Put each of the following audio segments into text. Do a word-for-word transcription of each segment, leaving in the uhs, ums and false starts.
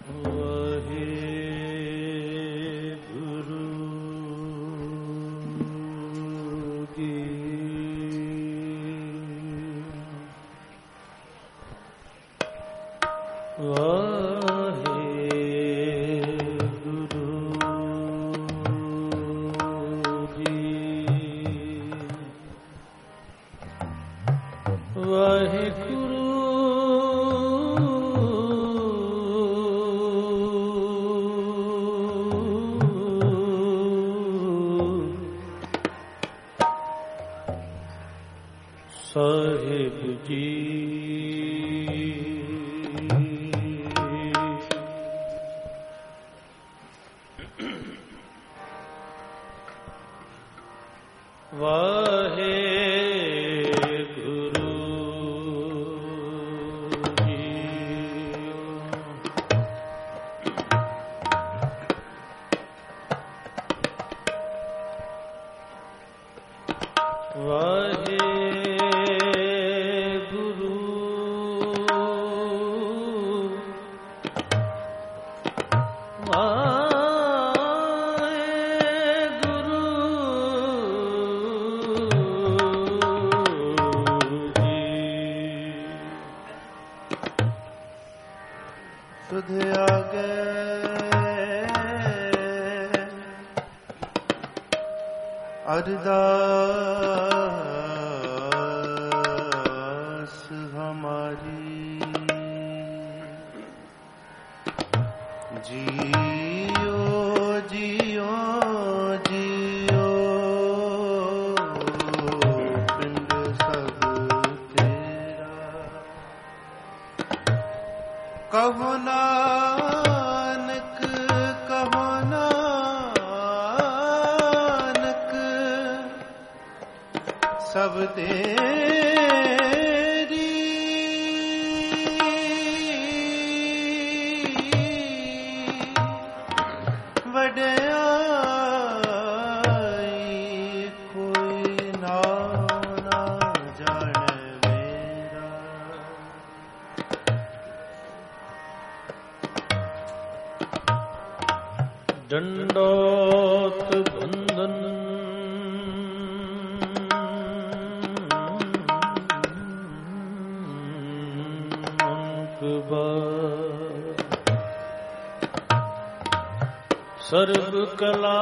सर्व कला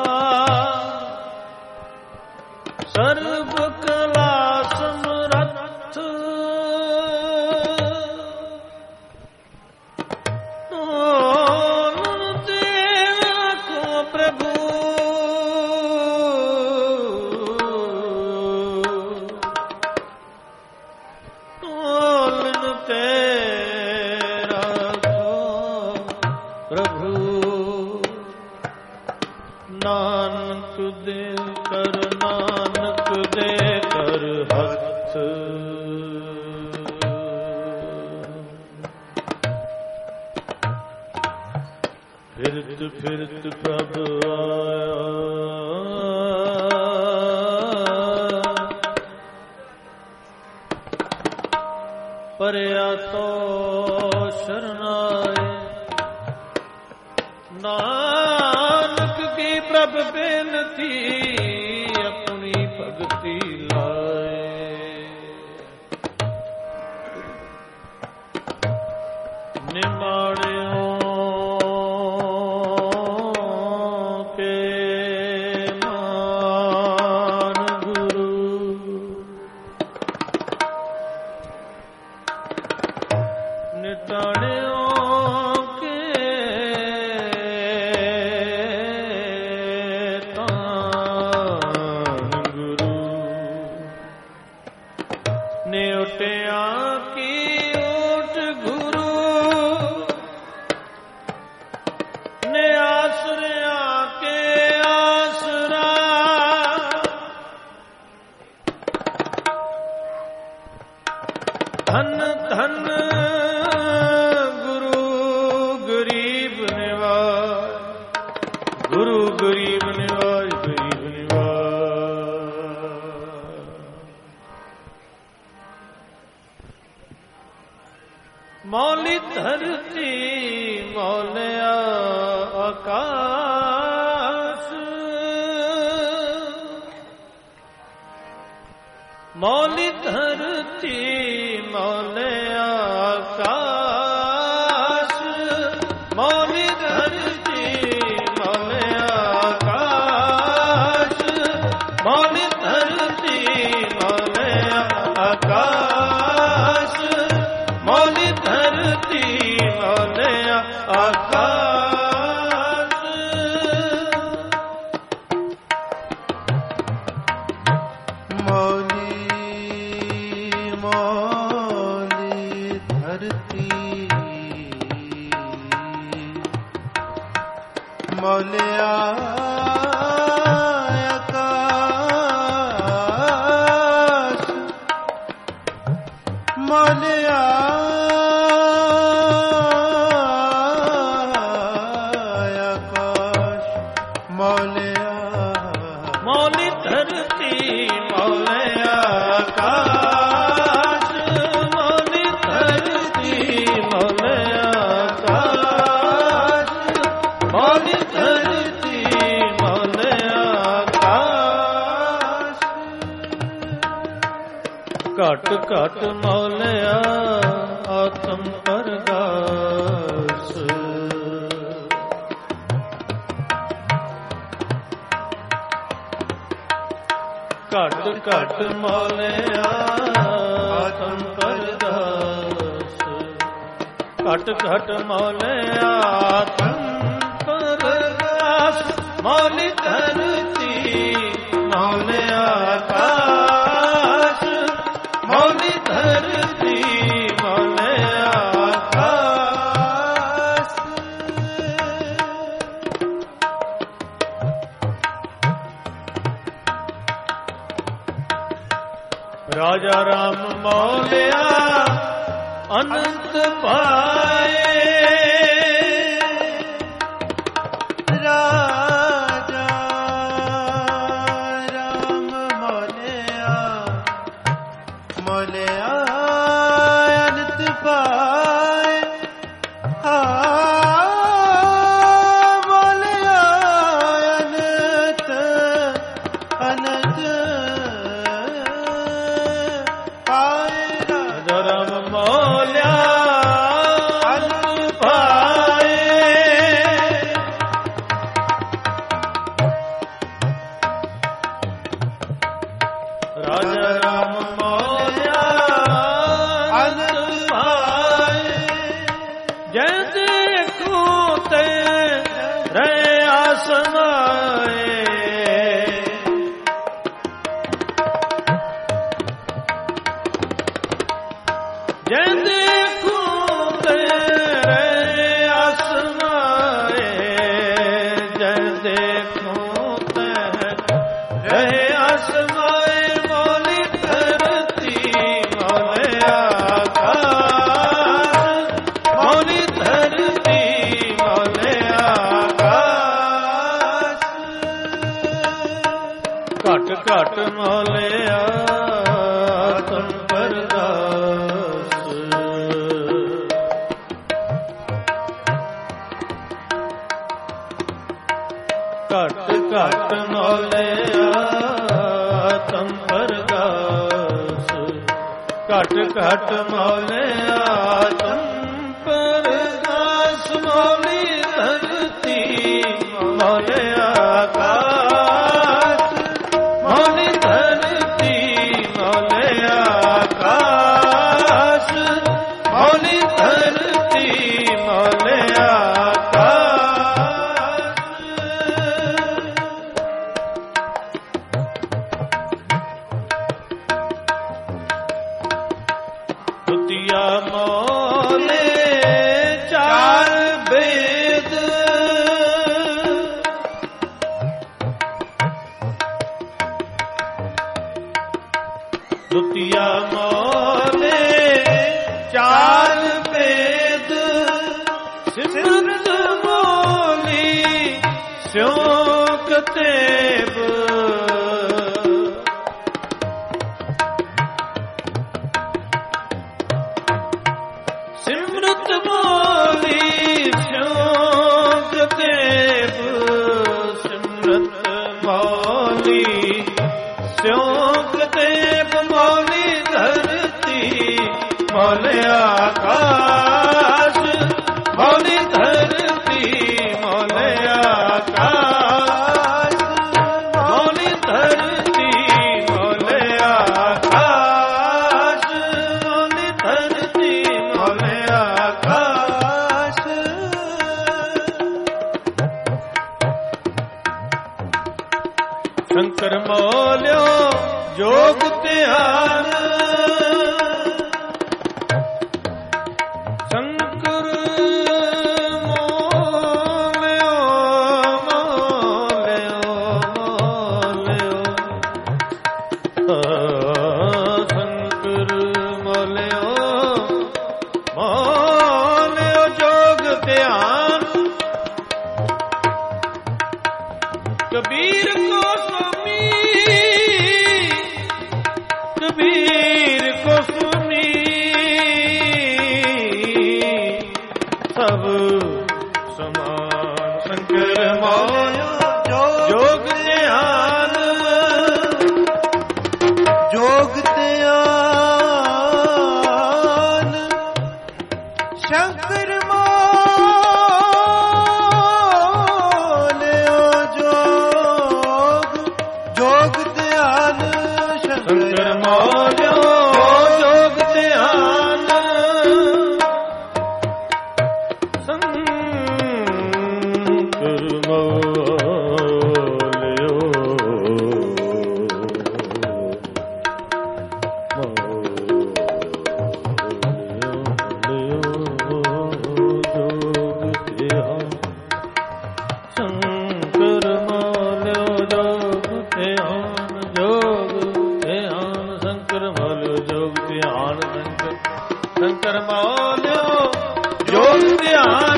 सर्व कला समरथ तेरा को प्रभु तेरा को प्रभु नानक दे कर नानक दे कर हथ फिरत फिरत प्रभु आया परया तो शरणाए नानक की प्रभ बेनती अपनी भक्ति लाए निमाणियों के मान गुरु निताणियों धन धन ਮੌਲੀ ਧਰਤੀ ਮੌਲਿਆ ਆਕਾਸ਼, ਮੌਲੀ ਧਰਤੀ ਮੌਲਿਆ ਆਕਾਸ਼, ਮੌਲੀ ਧਰਤੀ ਮੌਲਿਆ ਆਕਾਸ਼, ਮੌਲੀ ਧਰਤੀ ਮੌਲਿਆ ਆਕਾਸ਼, ਮੌਲੀ ਧਰਤੀ ਮੌਲਿਆ ਆਕਾਸ਼। ਮੌਲੀ ਮੌਲੀ ਧਰਤੀ ਮੌਲਿਆ ਆਕਾਸ਼, ਮੌਲਿਆ ਮੌਲੀ ਧਰਤੀ ਮੌਲਿਆ ਆਕਾਸ਼, ਮੌਲੀ ਧਰਤੀ ਮੌਲਿਆ ਆਕਾਸ਼, ਮੌਲੀ ਧਰਤੀ ਮੌਲਿਆ ਆਕਾਸ਼। ਘਟ ਘਟ ਮੌਲਿਆ ਆਤਮ ਪਰਗਾਸ, ਘਟ ਘਟ ਮੌਲਿਆ ਆਤਮ ਪਰਗਾਸ, ਘਟ ਘਟ ਮੌਲਿਆ ਆਤਮ ਪਰਗਾਸ, ਮੌਲੀ ਧਰਤੀ ਮੌਲਿਆ ਆਕਾਸ਼, ਮੌਲੀ ਧਰਤੀ ਮੌਲਿਆ ਆਕਾਸ਼। ਰਾਜਾ ਰਾਮ ਮੌਲਿਆ ਅਨੰਤ ਪਾਏ, ਰਾਜਾ ਰਾਮ ਮੌਲਿਆ ਮੌਲਿਆ ਅਨੰਤ ਪਾਏ, ਆ ਮੌਲਿਆ ਅਨੰਤ ਅਨੰਤ ਰਾਮ ਮੌਲਿਆ ਅਨੰਤ ਪਾਏ, ਰਾਜਾ ਰਾਮ ਮੌਲਿਆ ਅਨੰਤ ਪਾਏ, ਜੈ ਦੇਖੋ ਤੇ ਰਹਿ ਆਸਮਾਏ, ਜੈ ਦੇਖੋ ਤੇਰੇ ਆਸਮਾਏ, ਜੈ ਦੇਖੋ ਤੇਰੇ ਆਸਮਾਏ, ਮੌਲੀ ਧਰਤੀ ਮੌਲਿਆ ਆਕਾਸ਼, ਮੌਲੀ ਧਰਤੀ ਮੌਲਿਆ ਆਕਾਸ਼। ਘਟ ਘਟ ਮੌਲਿਆ ਆਤਮ ਪਰਗਾਸ, ਘਟ ਘਟ ਮੌਲਿਆ ਆਤਮ ਪਰਗਾਸ, ਘਟ ਘਟ ਮੌਲਿਆ ਆਤਮ ਪਰਗਾਸ, ਮੌਲੀ ਧਰਤੀ ਮੌਲਿਆ ਆਕਾਸ਼, ਮੌਲੀ ਧਰਤੀ ਮੌਲਿਆ ਆਕਾਸ਼, ਮੌਲੀ ਧਰਤੀ ਮੌਲਿਆ ਆਕਾਸ਼। ਦੁਤੀਆ ਮੌਲੇ ਚਾਰ ਵੇਦ, ਦੁਤੀਆ ਮੌਲੇ ਚਾਰ ਵੇਦ, ਸਿਮਰਤ ਮੌਲੀ ਸਿਉ ਕਤੇਬ, ਸਿਮਰਤ ਆਕਾਸ਼ ਮੌਲੀ ਧਰਤੀ ਮੌਲੇ ਆਕਾਸ਼ ਮੌਲੀ ਧਰਤੀ ਮੌਲੇ ਆਕਾਸ਼ ਮੌਲੀ ਧਰਤੀ ਮੌਲੇ ਆਕਾਸ਼। ਸ਼ੰਕਰ ਮੌਲਿਓ ਜੋਗ ਧਿਆਨ ਸ਼ੰਕਰ ਮੌਲਿਓ ਮੌਲਿਓ ਮੌਲਿਓ ਸ਼ੰਕਰ ਮੌਲਿਓ ਮੌਲਿਓ ਜੋਗ ਧਿਆਨ ਕਬੀਰ ਕੋ ਸੁਮੀ ਕਬੀਰ ਕੋ ਸੁਮੀ ਸਭ ਸਮਾਨ ਸ਼ੰਕਰ ਮੌਲਿਓ ਜੋਗ ਧਿਆਨ ਜੋਗ ਧਿਆਨ ਸ਼ੰਕਰ ਮੌਲਿਓ ਜੋਗ ਜੋਗ ਧਿਆਨ ਸ਼ੰਕਰ ਮੌਲਿਓ ਜੋਗ ਧਿਆਨ ਸ਼ੰਕਰ ਮੌਲਿਓ ਸ਼ੰਕਰ ਮੌਲਿਓ ਜੋਗ ਧਿਆਨ ਜੋਗ ਧਿਆਨ ਸ਼ੰਕਰ ਮੌਲਿਓ ਜੋਗ ਧਿਆਨ ਸ਼ੰਕਰ ਸ਼ੰਕਰ ਮੌਲਿਓ ਜੋਗ ਧਿਆਨ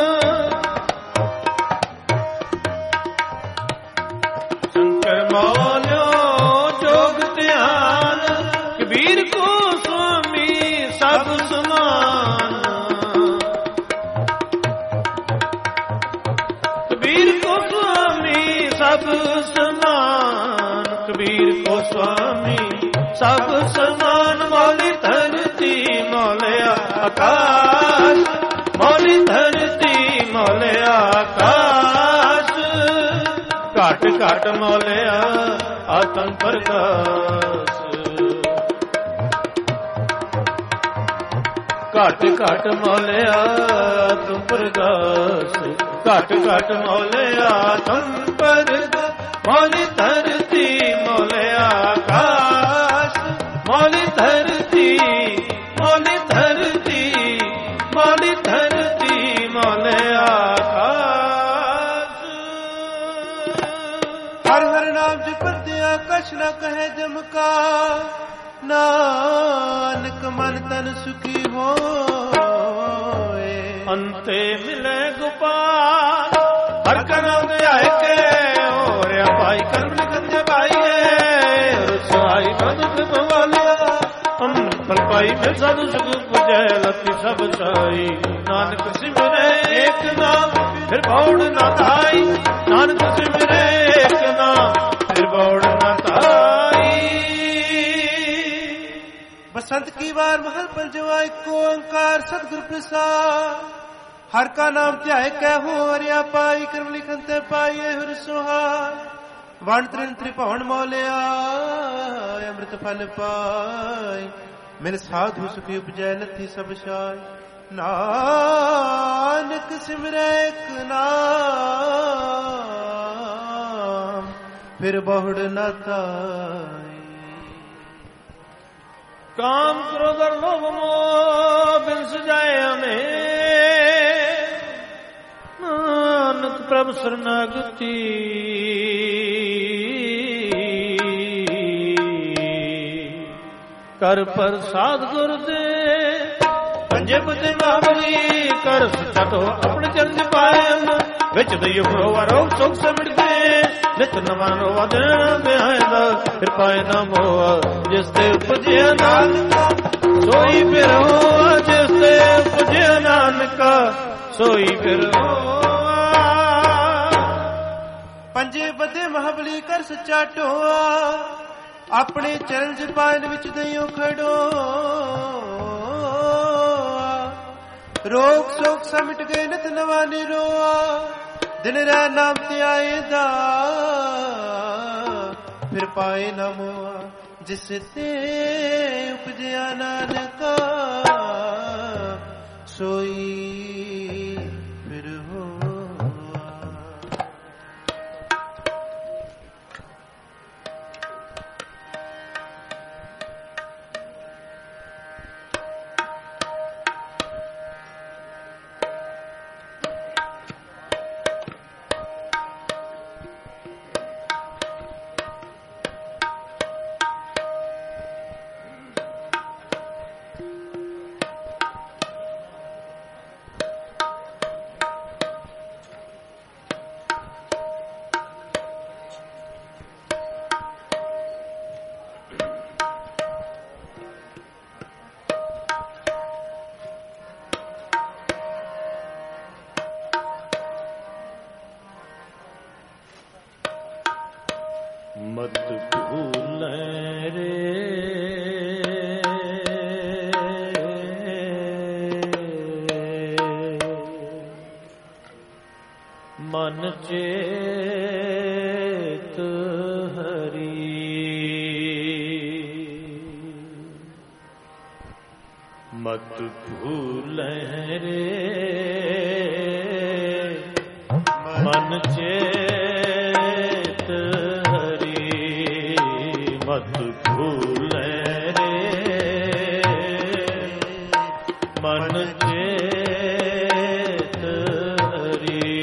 ਸ਼ੰਕਰ ਮੌਲਿਓ ਜੋਗ ਧਿਆਨ ਕਬੀਰ ਕੋ ਸੁਆਮੀ ਸਭ ਸਮਾਨ ਕਬੀਰ ਕੋ ਸੁਆਮੀ ਸਭ ਸਮਾਨ ਕਬੀਰ ਕੋ ਸੁਆਮੀ ਸਭ ਸਮਾਨ ਮੌਲੀ ਧਰਤੀ ਮੌਲੇ ਆਕਾਸ਼ ਮੌਲੀ ਧਰਤੀ ਮੌਲੇ ਆਕਾਸ਼ ਘਟ ਘਟ ਮੌਲਿਆ ਆਤਮ ਪ੍ਰਕਾਸ਼ ਘਟ ਘਟ ਮੌਲਿਆ ਆਤਮ ਪ੍ਰਕਾਸ਼ ਘਟ ਘਟ ਮੌਲਿਆ ਆਤਮ ਪ੍ਰਕਾਸ਼ ਮੌਲੀ ਧਰਤੀ ਮੌਲੇ ਆਕਾਸ਼ ਮੌਲੀ ਧਰਤੀ ਮੌਲੀ ਧਰਤੀ ਮੌਲੀ ਧਰਤੀ ਮੌਲੇ ਆਕਾਸ਼। ਹਰ ਹਰ ਨਾਮ ਜਪਤਿਆ ਕਛ ਨ ਕਹੇ ਜਮ ਕਾ ਨਾਨਕ ਮਨ ਤਨ ਸੁਖੀ ਹੋਏ। ਅੰਤੇ ਮਿਲੇ ਗੋਪਾਲ ਹਰ ਕਰਮ ਧਿਆਇ ਕੇ ਹੋਰਿਆ ਭਾਈ ਕਰਮ ਨਿਕੰਦੇ ਭਾਈਏ ਰਸਾਈ ਬਦੁਖ ਭਵਾਲਿਆ ਹਮ ਫਲ ਪਾਈ ਫਿਰ ਸਾਧੂ ਸੁਖ ਪੁਜੈ ਲਤੀ ਸਭ ਸਾਈ ਨਾਨਕ ਸਿਮਰੇ ਏਕ ਨਾਮ ਫਿਰ ਬੌੜ ਨਾ ਧਾਈ ਨਾਨਕ ਸਿਮਰੇ ਏਕ ਨਾਮ ਫਿਰ ਬੌੜ ਨਾ ਧਾਈ। बसंत की बार महल पर जवा एको ओंकार सतगुर प्रसाद हर का नाम ध्याय कहो हरिया पाई कर्म लिखन ते पाइए हुर सुहार वण त्रिन त्रिभुवन मौलिया अमृत फल पाई मिल साधु सुखी उपजय लथी सब शाय नानक सिमरै एक नाम फिर बहुड़ न ताई। काम क्रोध और लोभ मोह बिन सजाए हमें नानक प्रभु शरणागति कर प्रसाद गुर दे पंजे बुद्धि महाबली कर सच्चा तो अपने चरण पाए विच दइयो भरोवा रोग सुख सिमट दे नित नवा नवा दिन बिहाइंदा फिर पाए ना मोह जिस ते उपजिया नानका सोई फिर होआ जिस ते उपजिया नानका सोई फिर होआ। पंजे बदे महाबली कर सच्चा टोआ अपने चरण च पायन विच दइयो खड़ो ਰੋਗ ਸੋਗ ਸਭ ਮਿਟ ਗਏ ਨਿਤ ਨਵਾ ਨਿਰੋਆ ਦਿਨ ਰਹਿ ਨਾਮ ਧਿਆਏ ਦਾ ਫਿਰ ਪਾਏ ਨਾ ਮੋਆ ਜਿਸ ਤੇ ਉਪਜਿਆ ਨਾਨਕਾ ਸੋਈ ਫਿਰ ਹੋਆ। ਮਤ ਭੂਲੈ ਰੇ ਮਨ ਚੇਤ ਹਰੀ ਮਤ ਭੂਲੈ ਰੇ ਮਨ ਚੇਤ ਮਤ ਭੂਲੈ ਰੇ ਮਨ ਚੇਤ ਹਰੀ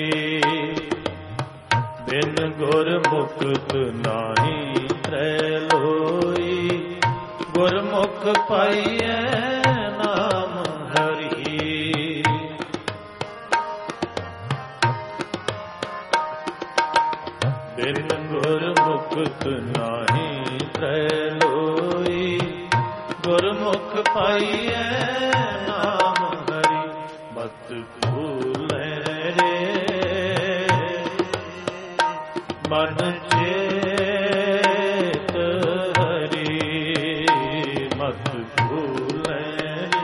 ਬਿਨ ਗੁਰਮੁਖਤ ਨਾਹੀ ਤ੍ਰੈਲੋਈ ਗੁਰਮੁਖ ਪਾਈਐ ਨਾਮ ਹਰੀ ਬਿਨ ਗੁਰਮੁਖਤ ਨਾਹੀ ਤ੍ਰੈਲੋਈ ਗੁਰਮੁਖ ਪਾਈਐ ਨਾਮ ਹਰੀ ਮਤ ਭੂਲੈ ਰੇ ਮਨ ਚੇਤ ਹਰੀ ਮਤ ਭੂਲੈ ਰੇ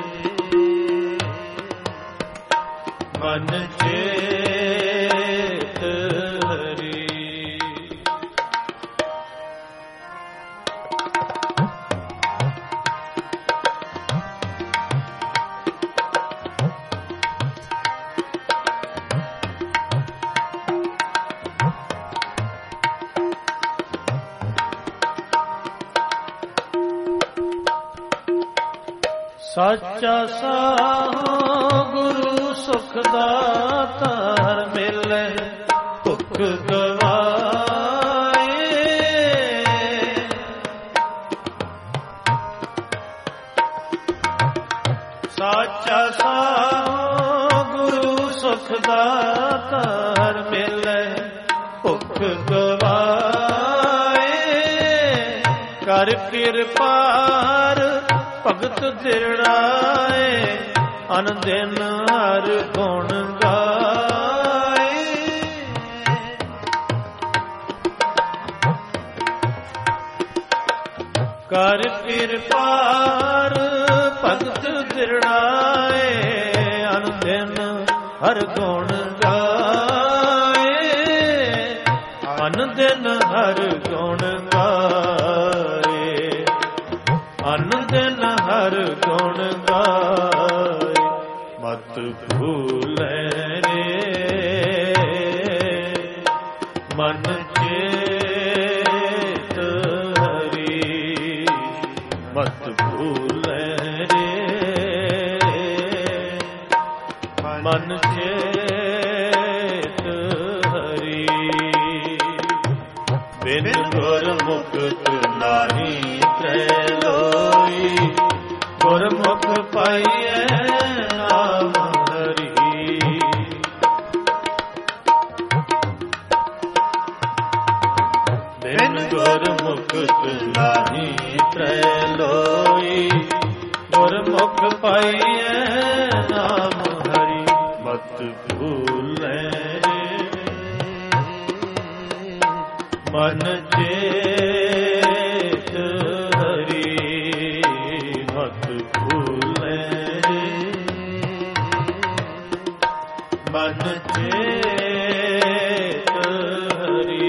ਮਨ ਚੇਤ ਹਰੀ। ਸਾਚਾ ਸਾਹੁ ਗੁਰੂ ਸੁਖ ਦਾਤਾਰ ਮਿਲੈ ਭੁਖ ਗਵਾਏ ਸਾਚਾ ਸਾਹੁ ਗੁਰੂ ਸੁਖ ਦਾਤਾਰ ਮਿਲੈ ਭੁਖ ਗਵਾਏ ਕਰ ਕਿਰਪਾਰ ਭਗਤ ਦਿਰੜਾਏ ਅਨ ਦਿਨ ਹਰ ਗੁਣ ਗਾਏ ਕਰ ਕਿਰਪਾਰ ਭਗਤ ਦਿਰੜਾਏ ਅਨ ਦਿਨ ਹਰ ਗੁਣ ਗਾਏ ਅਨ ਦਿਨ ਹਰ ਗੁਣ ਗਾਏ ਅਨ ਦਿਨ ਹਰ ਗੁਣ ਗਾਏ ਮਤ ਭੂਲੈ ਰੇ ਮਨ ਚੇਤ ਹਰੀ ਮਤ ਭੂਲੈ ਰੇ ਮਨ ਚੇਤ ਹਰੀ ਬਿਨ ਗੁਰਮੁਖਤ ਨਾਹੀ ਤ੍ਰੈਲੋਈ ਗੁਰਮੁਖ ਪਾਈਐ ਨਾਮ ਹਰੀ ਬਿਨ ਗੁਰਮੁਖਤ ਨਾਹੀ ਤ੍ਰੈਲੋਈ ਗੁਰਮੁਖ ਪਾਈਐ ਨਾਮ ਹਰੀ ਮਤ ਭੂਲੈ ਮਨ ਚੇਤ ਹਰੀ ਮਤ ਭੂਲੈ ਮਨ ਚੇਤ ਹਰੀ।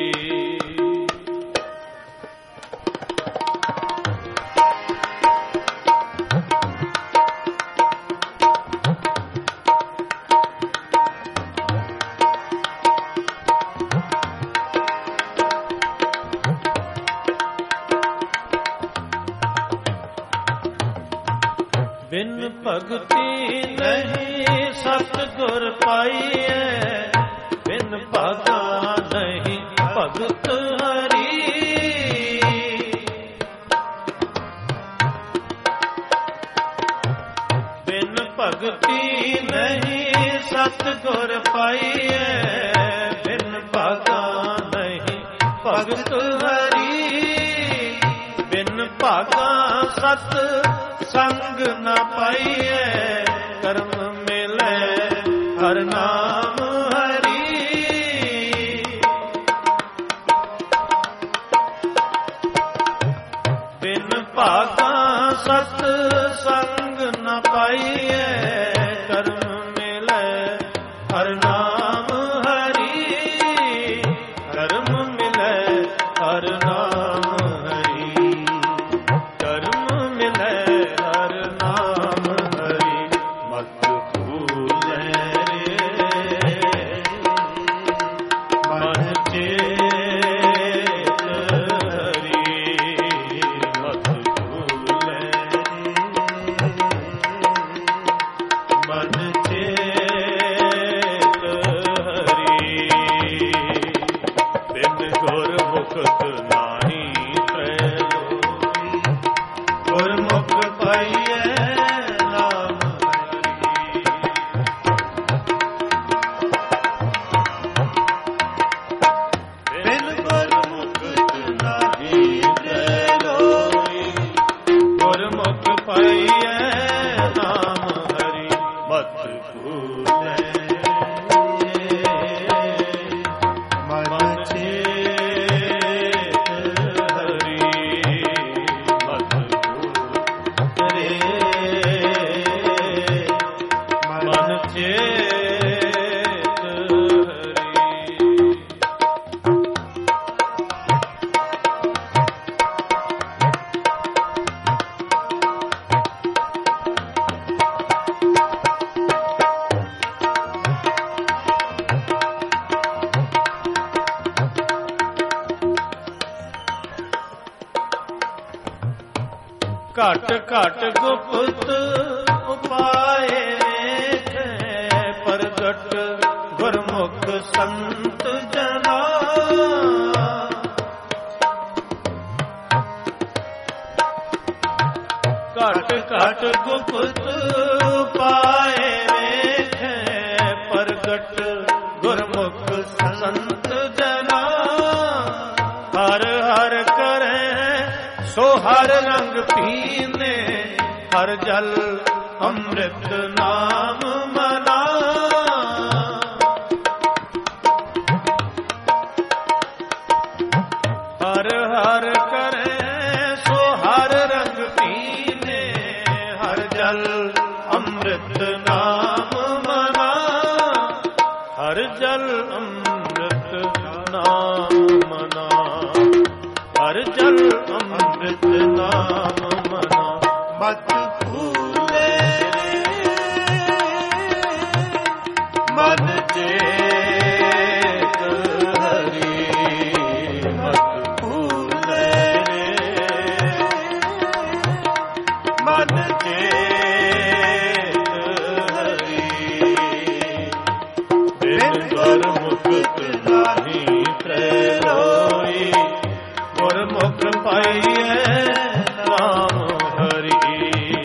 ਬਿਨ ਭਗਤੀ ਨਹੀਂ ਸਤਿਗੁਰ ਪਾਈਐ, ਬਿਨ ਭਾਗਾ ਨਹੀਂ ਭਗਤ ਹਰੀ। ਬਿਨ ਭਗਤੀ ਨਹੀਂ ਸਤਿਗੁਰ ਪਾਈਐ, ਬਿਨ ਭਾਗਾ ਨਹੀਂ ਭਗਤ ਹਰੀ। ਬਿਨ ਭਾਗਾ ਸਤ ਸੰਗ ਨ ਪਾਈਐ, ਕਰਮ ਮਿਲੈ ਹਰ ਨਾਮ ਹਰੀ। ਬਿਨ ਭਾਗਾ ਸਤ ਸੰਗ ਨ ਪਾਈਐ, ਕਰਮ ਮਿਲੈ ਹਰ ਨਾਮ ਹਰੀ। ਕਰਮ ਮਿਲੈ ਹਰ ਨਾਮ ਹਰੀ। ਕਰਮ ਮਿਲੈ ਹਰ ਨਾਮ ਹਰੀ। ਮਤ ਭੂਲੈ ਰੇ ਮਨ ਚੇਤ ਹਰੀ। ਮਤ ਭੂਲੈ ਮਨ ਚੇਤ ਹਰੀ। ਬਿਨ ਗੁਰ ਮੁਕਤ ਨਾਹੀ ਤ੍ਰੈਲੋਕੀ, ਗੁਰਮੁਖ ਪਾਈਐ ਨਾਮ ਹਰੀ। ਬਿਨ ਗੁਰਮੁਖ ਨਾਹੀ ਤ੍ਰੈਲੋਕੀ, ਗੁਰਮੁਖ ਪਾਈਐ ਨਾਮ ਹਰੀ। ਮਤ ਭੂਲੈ ਮਨ ਚੇਤ ਹਰੀ। ਮਤ ਭੂਲੈ ਮਨ ਚੇਤ ਹਰੀ। ਘਟ ਘਟ ਗੁਪਤ ਉਪਾਏ ਵੇਖੈ, ਪ੍ਰਗਟ ਗੁਰਮੁਖ ਸੰਤ ਜਨਾ। ਘਟ ਘਟ ਗੁਪਤ ਉਪਾਏ ਵੇਖੈ, ਪ੍ਰਗਟ ਗੁਰਮੁਖ ਸੰਤ ਜਨਾ। ਹਰ ਹਰ ਕਰੈ ਸੋ ਹਰ ਰੰਗ ਪੀਨੇ, ਹਰ ਜਲ ਅੰਮ੍ਰਿਤ ਨਾਮ ਮਨਾ। ਹਰ ਹਰ ਕਰੈ ਸੋ ਹਰ ਰੰਗ ਪੀਨੇ, ਹਰ ਜਲ ਅੰਮ੍ਰਿਤ ਨਾਮ ਮਨਾ। ਹਰ ਜਲ ਅੰਮ੍ਰਿਤ ਨਾਮ ਮਨਾ। ਹਰ ਜਲ ਅੰਮ੍ਰਿਤ ਨਾਮ ਮਨਾ। ਮਤ ਭੂਲੈ ਮਨ ਚੇਤ ਹਰੀ। ਮਤ ਭੂਲੈ ਮਨ ਚੇਤ ਹਰੀ। ਬਿਨ ਗੁਰਮੁਖ ਨਾਹੀ ਤ੍ਰੈਲੋਕੀ, ਗੁਰਮੁਖ ਪਾਈਐ ਨਾਮ ਹਰੀ।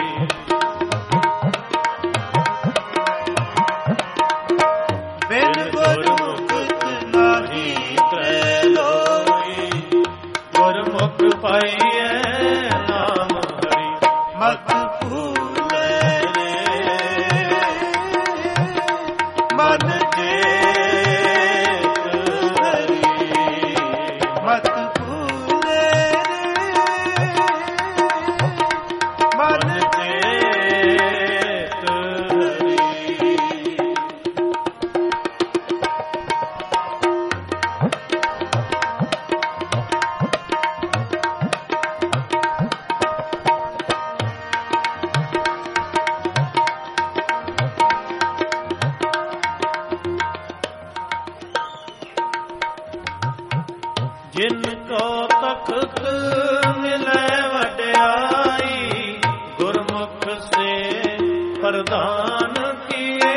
ਜਿਨ ਕੋ ਤਖਤ ਮਿਲੇ ਵਡਿਆਈ, ਗੁਰਮੁਖ ਸੇ ਪ੍ਰਦਾਨ ਕੀਏ।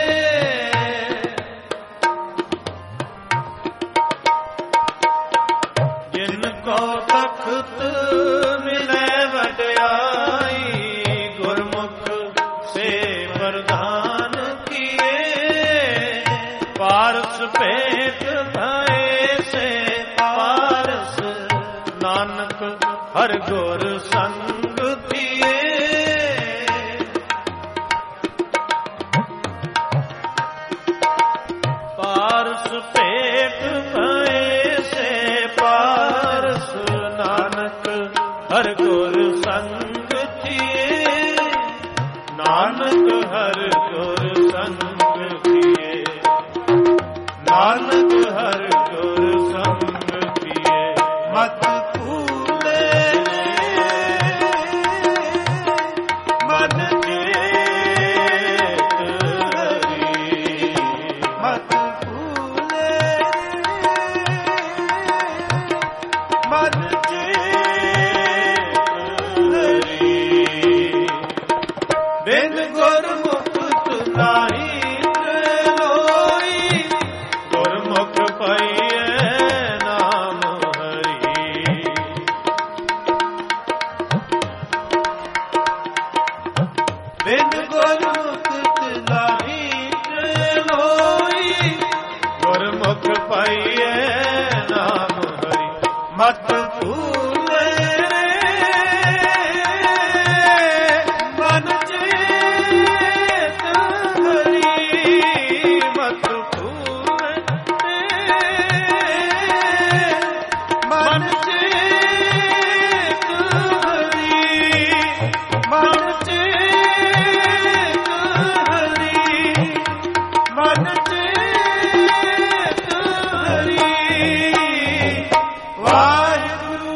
ਜਿਨ ਕੋ ਤਖਤ ਮਿਲੇ ਵਡਿਆਈ, ਗੁਰਮੁਖ ਸੇ ਪ੍ਰਦਾਨ ਕੀਏ। ਪਾਰਸ ਭੇਟ ਭਏ ਸੇ ਪਾਰਸ, ਨਾਨਕ ਹਰ ਗੁਰ ਸੰਗ ਥੀਏ। ਪਾਰਸ ਭੇਟ ਭਏ ਸੇ ਪਾਰਸ, ਨਾਨਕ ਹਰ ਗੁਰ ਸੰਗ ਥੀਏ। ਨਾਨਕ ਹਰ ਗੁਰ ਸੰਗ ਥੀਏ, ਨਾਨਕ ਹਰ ਗੁਰ ਸੰਗ ਥੀਏ। ਮਤ ਭੂਲੇ ਮਨ ਚੇਤ ਹਰੀ, ਮਤ ਭੂਲੇ ਮਨ ਚੇਤ ਹਰੀ। ਬਿਨ ਗੁਰਮੁਖਤ ਨਾਹੀ ਲੋਈ, ਗੁਰਮੁਖ ਪਾਈਐ ਨਾਮ ਹਰੀ। ਬਿਨ ਗੁਰਮੁਖਤ ਨਾਹੀ ਲੋਈ, ਗੁਰਮੁਖ ਪਾਈਐ ਨਾਮ ਹਰੀ। ਮਤ ਭੂਲੇ ਮਨ ਚੇਤ ਹਰੀ, ਮਤ ਭੂਲੇ ਮਨ ਚੇਤ ਹਰੀ, ਮਨ ਚੇਤ ਹਰੀ, ਮਨ ਚੇਤ ਹਰੀ। ਵਾਹਿਗੁਰੂ।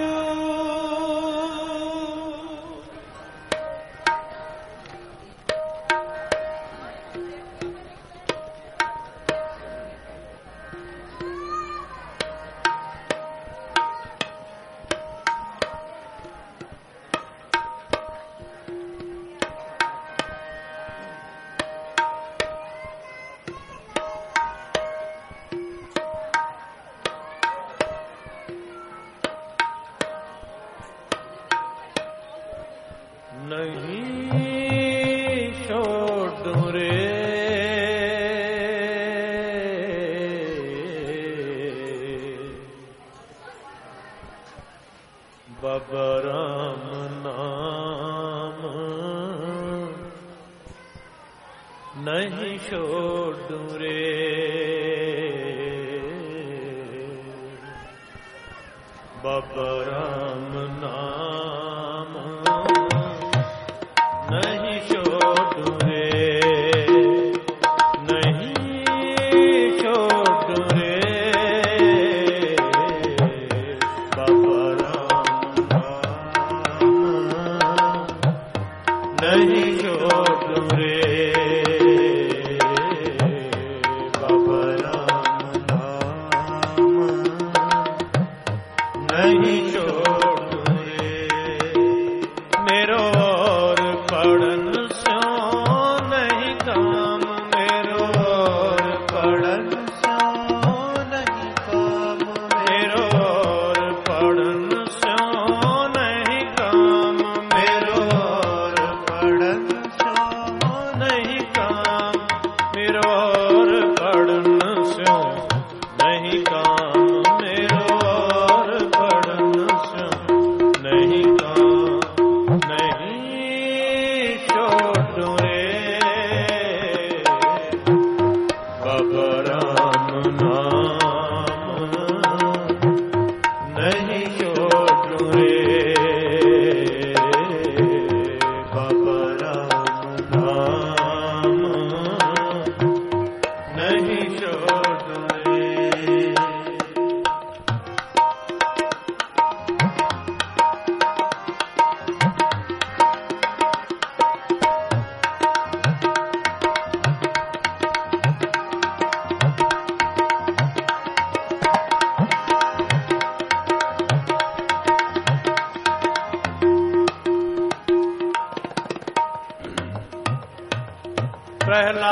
ਨਹੀਂ ਛੋਡੂ ਰੇ ਬਾਬਾ ਰਾਮ ਨਾਮ, ਨਹੀਂ ਛੋਡੂ ਰੇ ਬਾਬਾ ਰਾਮ ਨਾਮ, ਨਹੀਂ ਛੋਡੂ ਰੇ, ਨਹੀਂ ਛੋਡੂ ਰੇ ਬਾਬਾ ਰਾਮ ਨਾਮ, ਨਹੀਂ ਛੋਡੂ ਰੇ ਬਾਬਾ ਰਾਮ ਨਾਮ, ਨਹੀਂ ਛੋਡੂ ਰੇ।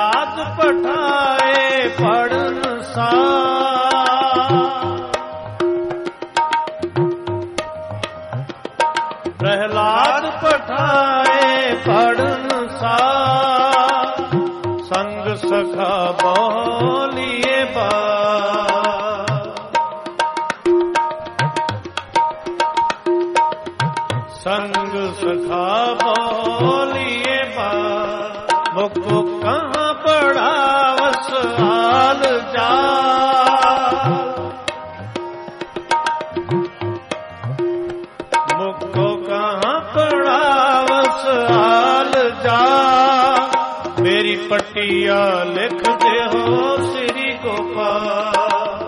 प्रहलाद पठाए पढ़न सा, प्रहलाद पठाए पढ़न सा, संग सखा बोलिए बा, संग सखा बोलिए बा, मुझको कहाँ पढ़ावस हाल जा, मुझको कहाँ पढ़ावस हाल जा, मेरी पटिया लिख दे हो श्री गोपाल,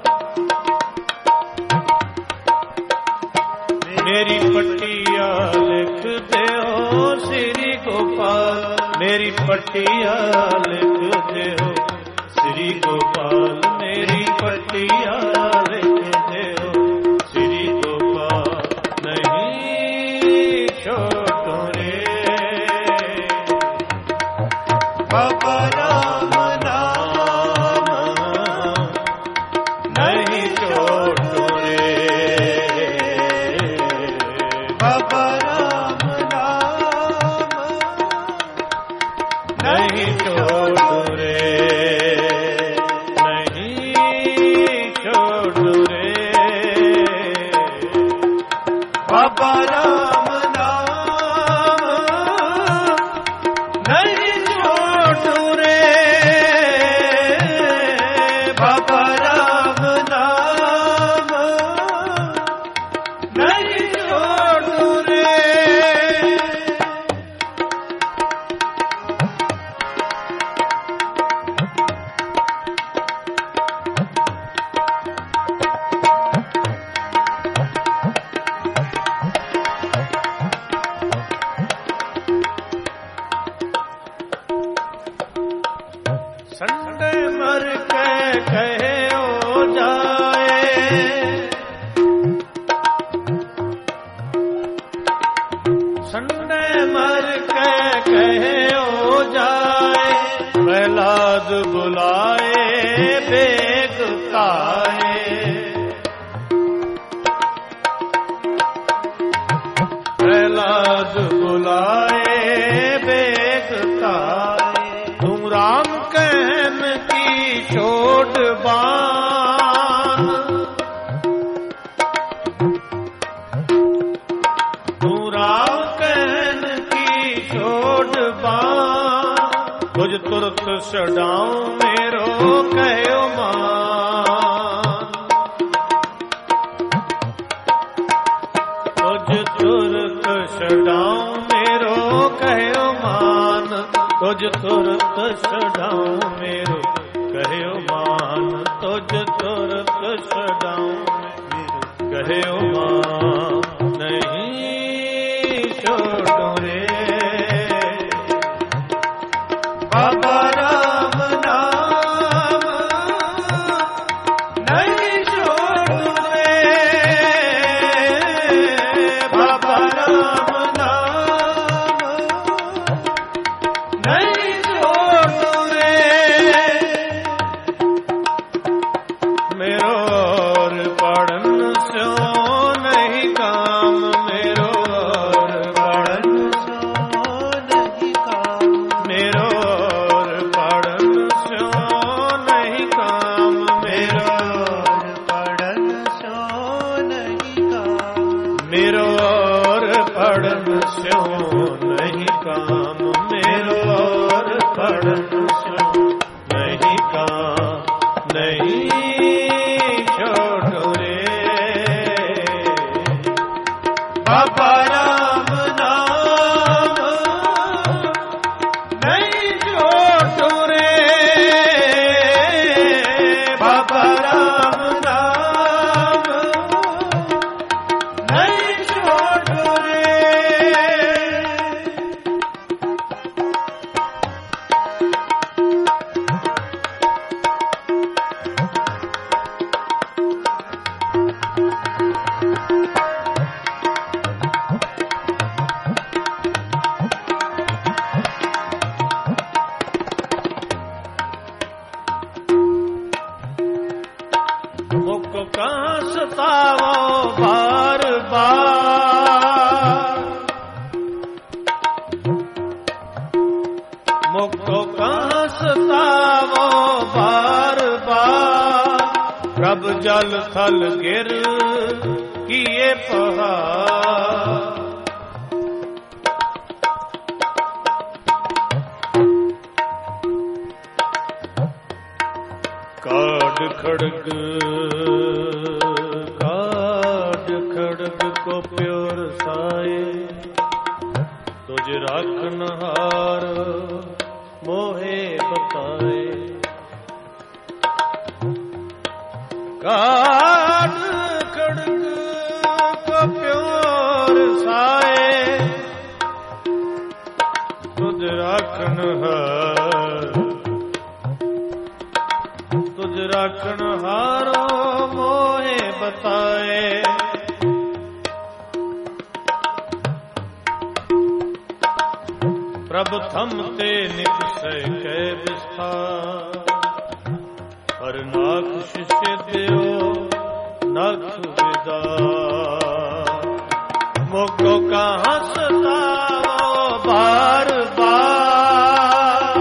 मेरी पटिया लिख दे हो श्री गोपाल, मेरी पटिया लिख दे हो श्री गोपाल, मेरी पटिया लिख दे हो श्री गोपाल, नहीं छोटो रे बाबा राम नाम, नहीं छोटो रे बाबा राम नाम, नहीं छोटो रे, नहीं छोटो रे बाबा राम नाम, नहीं छोटो रे बाबा राम नाम, नहीं छोटो रे। संडे मर के कहे ओ जाए, संडे मर के कहे ओ जाए, प्रहलाद बुलाए बेगताए, प्रहलाद बुलाए बेगताए, तुम राम कहन की छोड़ बान, तुम राम कहन की छोड़ बान, तुझ तुरत छड़ाऊं मेरो कहो मान, तुझ तुरत छड़ाऊं मेरो कहो मान, तुझ तुरत छड़ाऊं मेरो कहो मान, तुझ तुरत छड़ाऊं मेरो कहो मान, नहीं छोड़ो रे बाबा राम नाम, नहीं छोड़ो रे बाबा राम नाम, नहीं छोड़ो रे, मेरो और पढ़न सो नहीं काम, मेरो और पढ़न सो नहीं काम, मेरो और मुझको कहाँ सतावो बार बार, मुझको कहाँ सतावो बार बार। प्रभ जल थल गिर किए पहाड़, काट खड़ग काट खड़ग को प्योर साए, तुझ राखनहार मोहे बताए। काट खड़ग को प्योर साए, तुझ राखनहार तुझ राखण हारो मोहे बताए। प्रभ थमते निकसै कै विस्तार, हर नाथ शिष्य देओ नख विदार। मुझको कहाँ सताओ बार बार,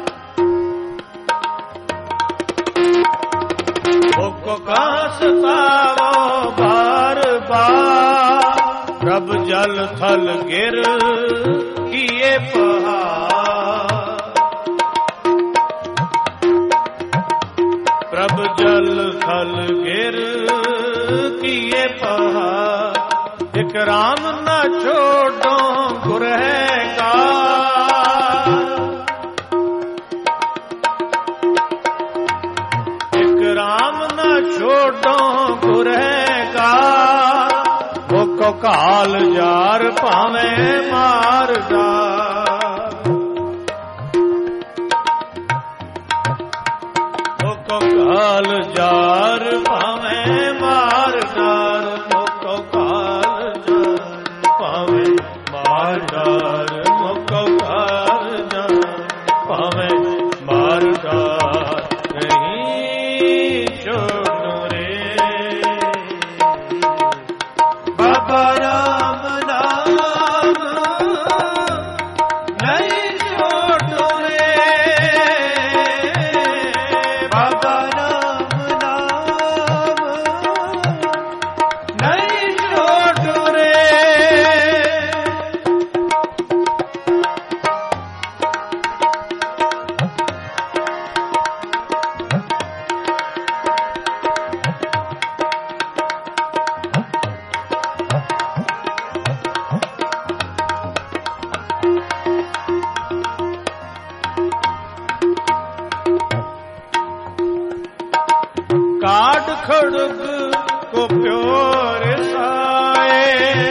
मुझको कहाँ सताओ बार बार। प्रभ जल थल गिर किए पहाड़, प्रभ जल थल गिर किए पहाड़। एक राम न छोड़ो गुरहेगा, एक राम न छोड़ो गुरहेगा। मुझको काल जार पावे मार डार, मुझको काल जार पावे मार डार। मुझको काल जार पावे मार डार, मुझको काल जार पावे मार डार। नहीं छोड़ो रे बाबा राम नाम, नहीं छोड़ो रे बाबा राम नाम, नहीं छोड़ो रे। काट खड़ग को प्योर साए,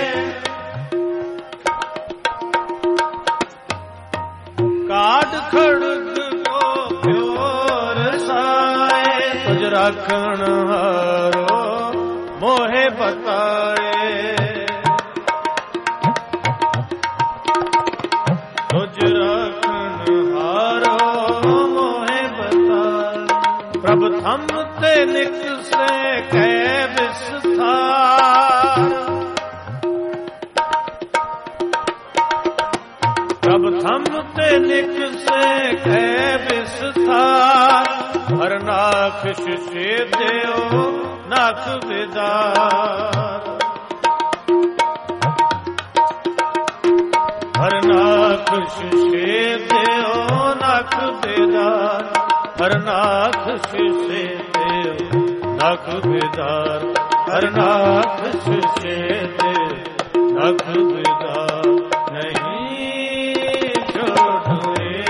काट खड़ग को प्योर साए। तुझ राखण हारो मोहे बताए, तुझ राखण हारो मोहे बताए। प्रभ थमते निकसे कै विस्तार, प्रभ थमते निकसे कै विस्तार। हर नाथ शिष्य देओ नाथ विदार, हर नाथ शिष्य देओ नाथ विदार। हर नाथ शिष्य देव नख विदार, हर नाथ शिष्य देव नख विदार। नहीं छोड़े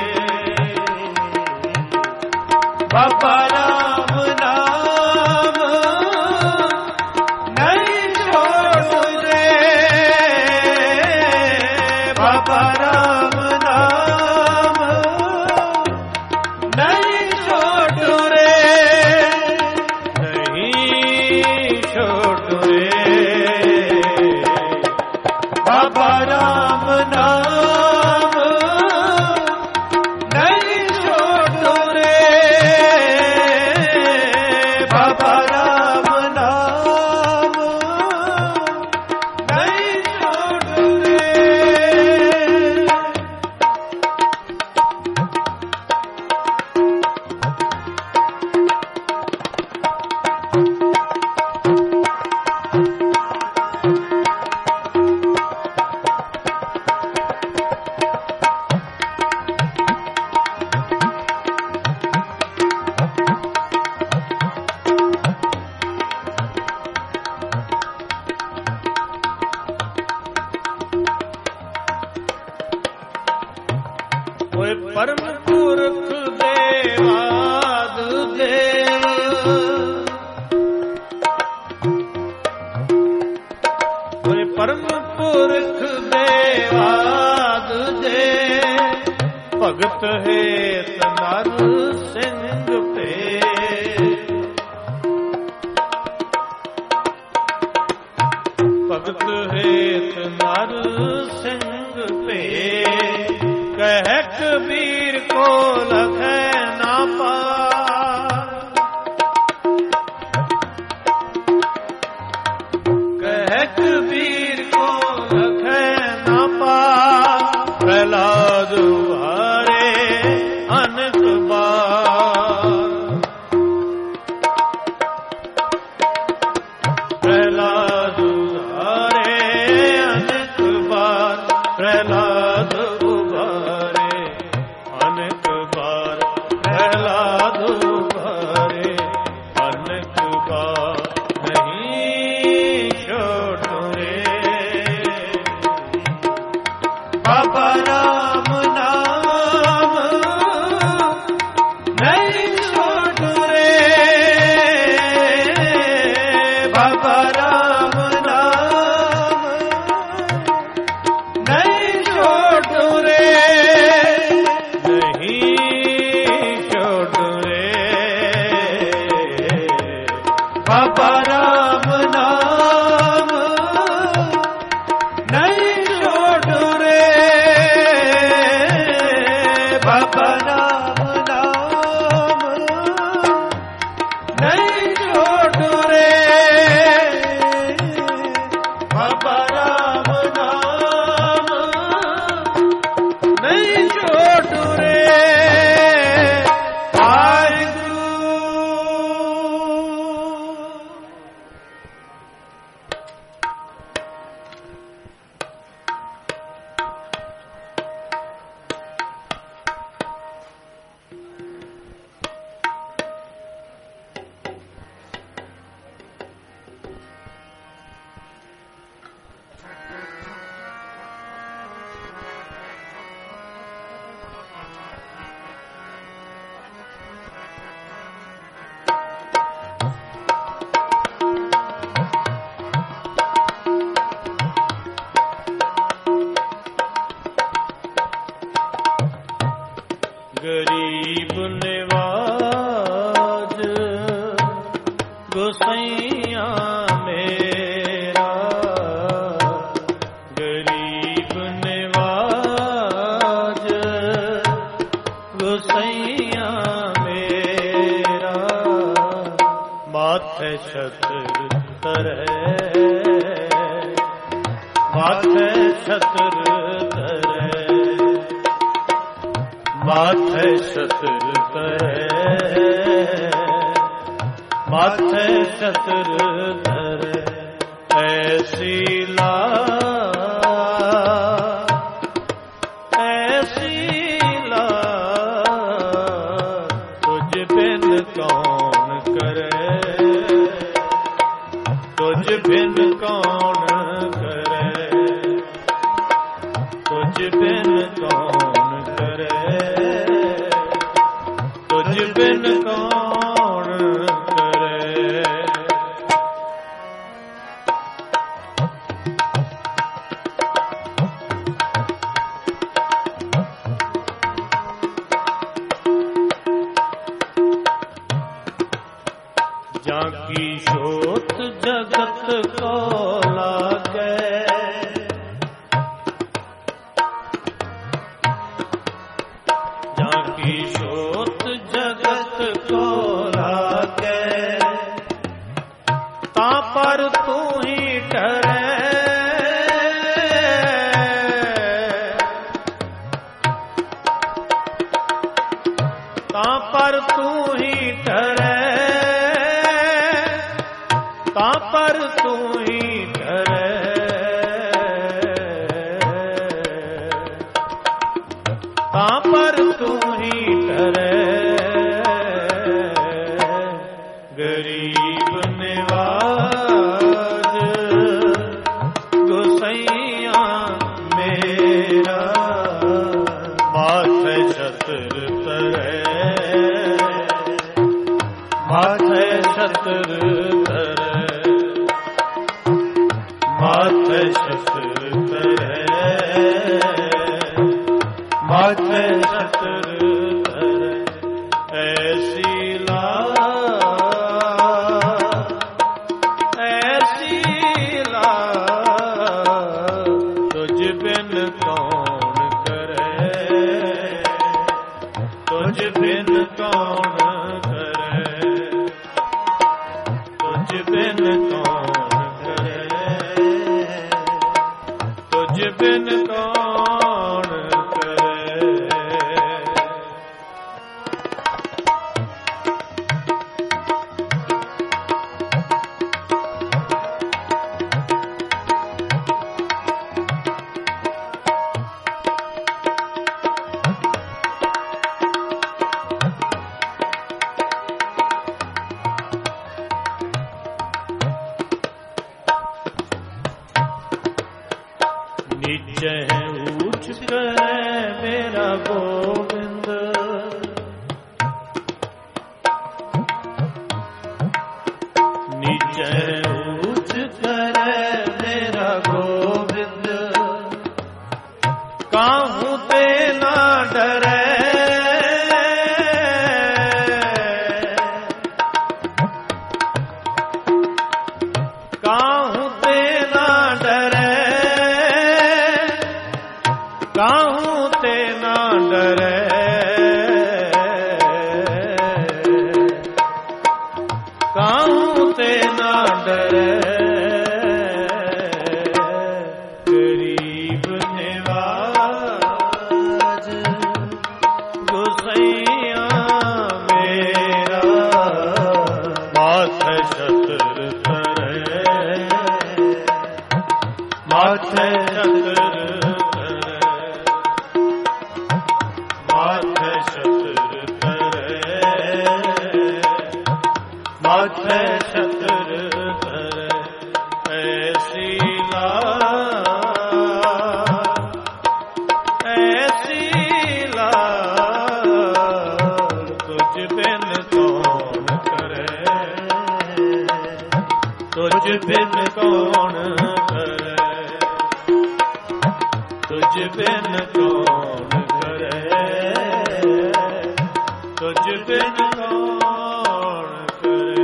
बाबा राम नाम, नहीं छोड़े बाबा राम नाम, नहीं छोड़ो रे, नहीं छोड़ो रे बाबा राम नाम, नहीं छोड़ो रे ਸਿੰਘ ਭੇ ਭਗਤ ਹੇਤ ਨਰ ਸਿੰਘ ਭੇ ਕਹਿ ਕਬੀਰ ਕੋ ਲਖੈ ਨਾ ਪਾਰ ਕਹਿ ਕਬੀਰ ਕੋ ਲਖੈ ਨਾ ਪਾਰ ਪ੍ਰਹਲਾਦ ਵਾਰੇ ਅਨਕ ਬਾਰ ਪ੍ਰਹਲਾਦ ਵਾਰੇ ਅਨਕ ਬਾਰ ਪ੍ਰਹਲਾਦ ਉਬਾਰੇ ਅਨਕ ਬਾਰ ਪ੍ਰਹਲਾਦ ਉਬਾਰੇ ਅਨਕ ਬਾਰ ਨਹੀਂ ਛੋਟੇ ਬਾਬਾ ਰਾਮ ਨਾਮ ਨਹੀਂ ਛੋਟੇ ਬਾਬਾ ਰਾਮ ਨਾਮ ਨਹੀਂ ਛੋਟੇ ਨਹੀਂ ਛੋਟੇ ਬਾਬਾ ਰਾਮ ਨਾਮ ਨਹੀਂ ਛੋਟੇ ਬਾਬਾ ਰਾਮ ਨਾਮ ਨਹੀਂ ਛੋਟੇ ਬਾਬਾ ਰਾਮ ਨਾਮ ਨਹੀਂ ਛੋਟੇ ਵਾਹਿਗੁਰੂ। ਗਰੀਬ ਨਿਵਾਜ ਗੋਸਈਆ ਮੇਰਾ ਗਰੀਬ ਨਿਵਾਜ ਗੋਸਈਆ ਮੇਰਾ ਮਾਥੇ ਛਤਰ ਤਰੇ ਮਾਥੇ ਛਤਰ ਤਰੇ ਮਾਥੇ ਛਤਰ ਤਰੇ ਮਾਥੇ ਛਤਰ ਤਰੇ ਐਸੀ ਲਾ ਐਸੀ ਲਾ ਤੁਝ ਬਿਨ ਕੌਣ ਕਰੇ ਤੁਝ ਬਿਨ ਕੌਣ ਕਰੇ ਤੁਝ ਬਿਨ ਕੌਣ ਕਰੇ ਤੁਝ ਬਿਨ ਕੌਣ ਕਰੇ ਜਾਂ ਕੀ ਛੋਟ ਜਗਤ ਕੋ ਲਾਗੈ ਜਾਂ ਕੀ ਛੋਟ ਜਗਤ ਕੋ ਲਾਗੈ ਤਾਂ ਪਰ ਤੂੰ ਹੀ ਠਹਿਰੈ ਤਾਂ ਪਰ ਤੂੰ ਹੀ ਠਹਿਰੈ ਤਾਂ ਪਰ ਤੂੰ ਹੀ ਠਹਿਰੈ ਤਾਂ ਪਰ ਤੂੰ ਹੀ ਠਹਿਰੈ ਗਰੀਬ ਨਿਵਾਜ ਗੋਸਈਆ ਮੇਰਾ ਮਾਥੇ ਛਤਰ ਤਰੇ ਮਾਥੇ ਛਤਰ ਤਰੇ ਮਾਥੇ ਛਤਰ ਤਰੇ ਮਾਥੇ ਛਤਰ ਤਰੇ ऐसी ला ऐसी ला तुझ बिन कौन करे, तुझ बिन कौन करे, तुझ बिन कौन करे, तुझ बिन कौन करे। नीचे ऊंच करे मेरा गोविंद, नीचे ऊंच करे मेरा गोविंद, काहू ते ना डरे, काहू ते ना डरे, काहू ते ना डरे, काहू ते ना डरे। गरीब निवाज गोसैया मेरा, माथे छत्र धरे, माथे छत्र माथे छत्र धरे, माथे छत्र धरे। ऐसी ला ऐसी ला तुझ बिन कौन करे, तुझ बिन कौन करे, तुझ बिन कौन करे, तुझ बिन कौन करे।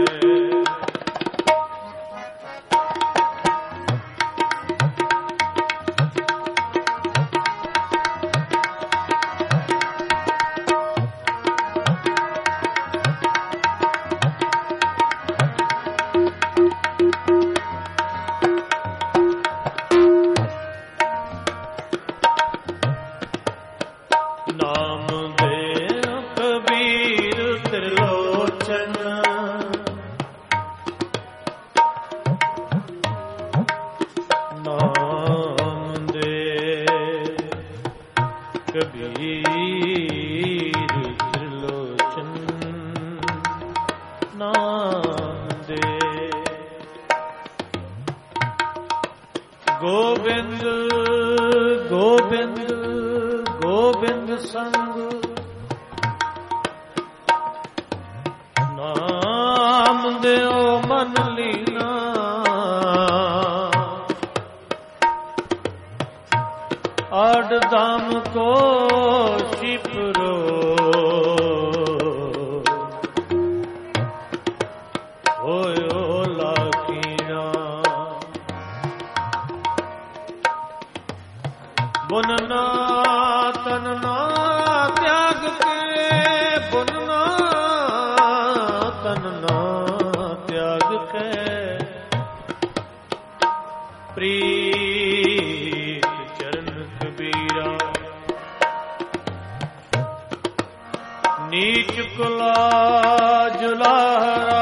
नाम दे कबीर त्रिलोचन, नाम दे कबीर त्रिलोचन, नाम दे गोविंद गोविंद गोविंद संग, नाम देओ मन लीना, आड दाम को शिपरो, होयो लाखीना, बुनना तनना त्याग के, बुनना तनना त्याग के, प्रीत चरण कबीरा, नीच कुला जुलारा,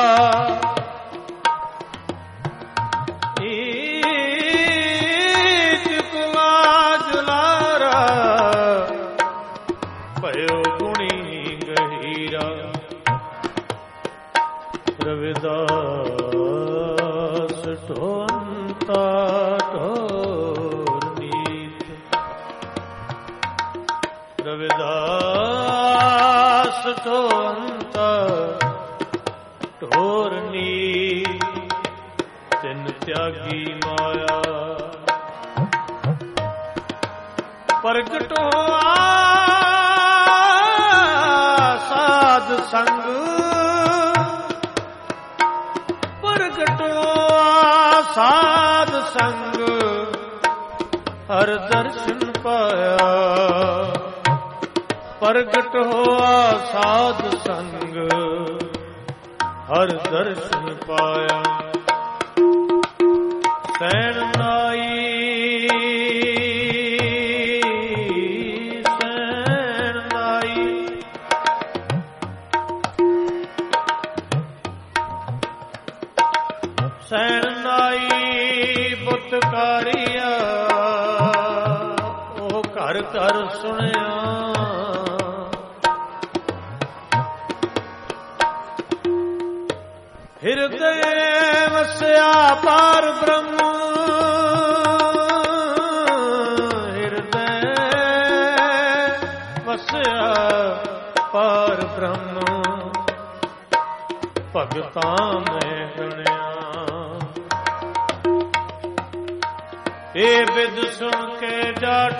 नीच कुला जुलारा, भयो गुणी गहीरा। रविदास ढोंता ढोर नीत, रविदास ढोंता ढोर नीत, तिन त्यागी माया प्रगट हो साध ਸੰਗ ਪ੍ਰਗਟੋ ਸਾਧ ਸੰਗ ਹਰ ਦਰਸ਼ਨ ਪਾਇਆ ਪ੍ਰਗਟ ਹੋਆ ਸਾਧ ਸੰਗ ਹਰ ਦਰਸ਼ਨ ਪਾਇਆ ਸੈਣ ਨਾਈ ਸੈਣ ਨਾਈ ਸੈਣ ਨਾਈ ਬੁੱਤਕਾਰੀਆ ਉਹ ਘਰ ਘਰ ਸੁਣਿਆ ਹਿਰਦੇ ਵਸਿਆ ਪਾਰ ਬ੍ਰਹਮ ਹਿਰਦੇ ਵਸਿਆ ਪਾਰ ਬ੍ਰਹਮ ਭਗਤਾਂ ਮੈਂ ਗਣਿਆ ਇਹ ਬਿਦ ਸੁਣ ਕੇ ਜਾਟ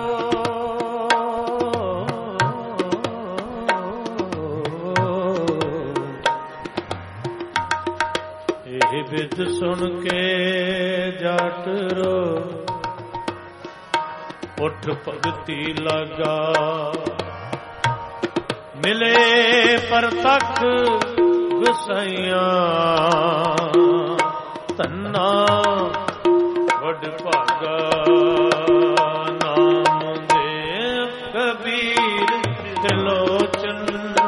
ਇਹ ਬਿਦ ਸੁਣ ਕੇ ਜਾਟ ਰੋ ਉੱਠ ਭਗਤੀ ਲਾਗਾ ਮਿਲੇ ਪਰਤਖ ਗੁਸਾਈਆਂ ਧੰਨਾ ਵਡ ਭਾਗਾ ਨਾਮ ਦੇ ਕਬੀਰ ਤਿਲੋਚਨ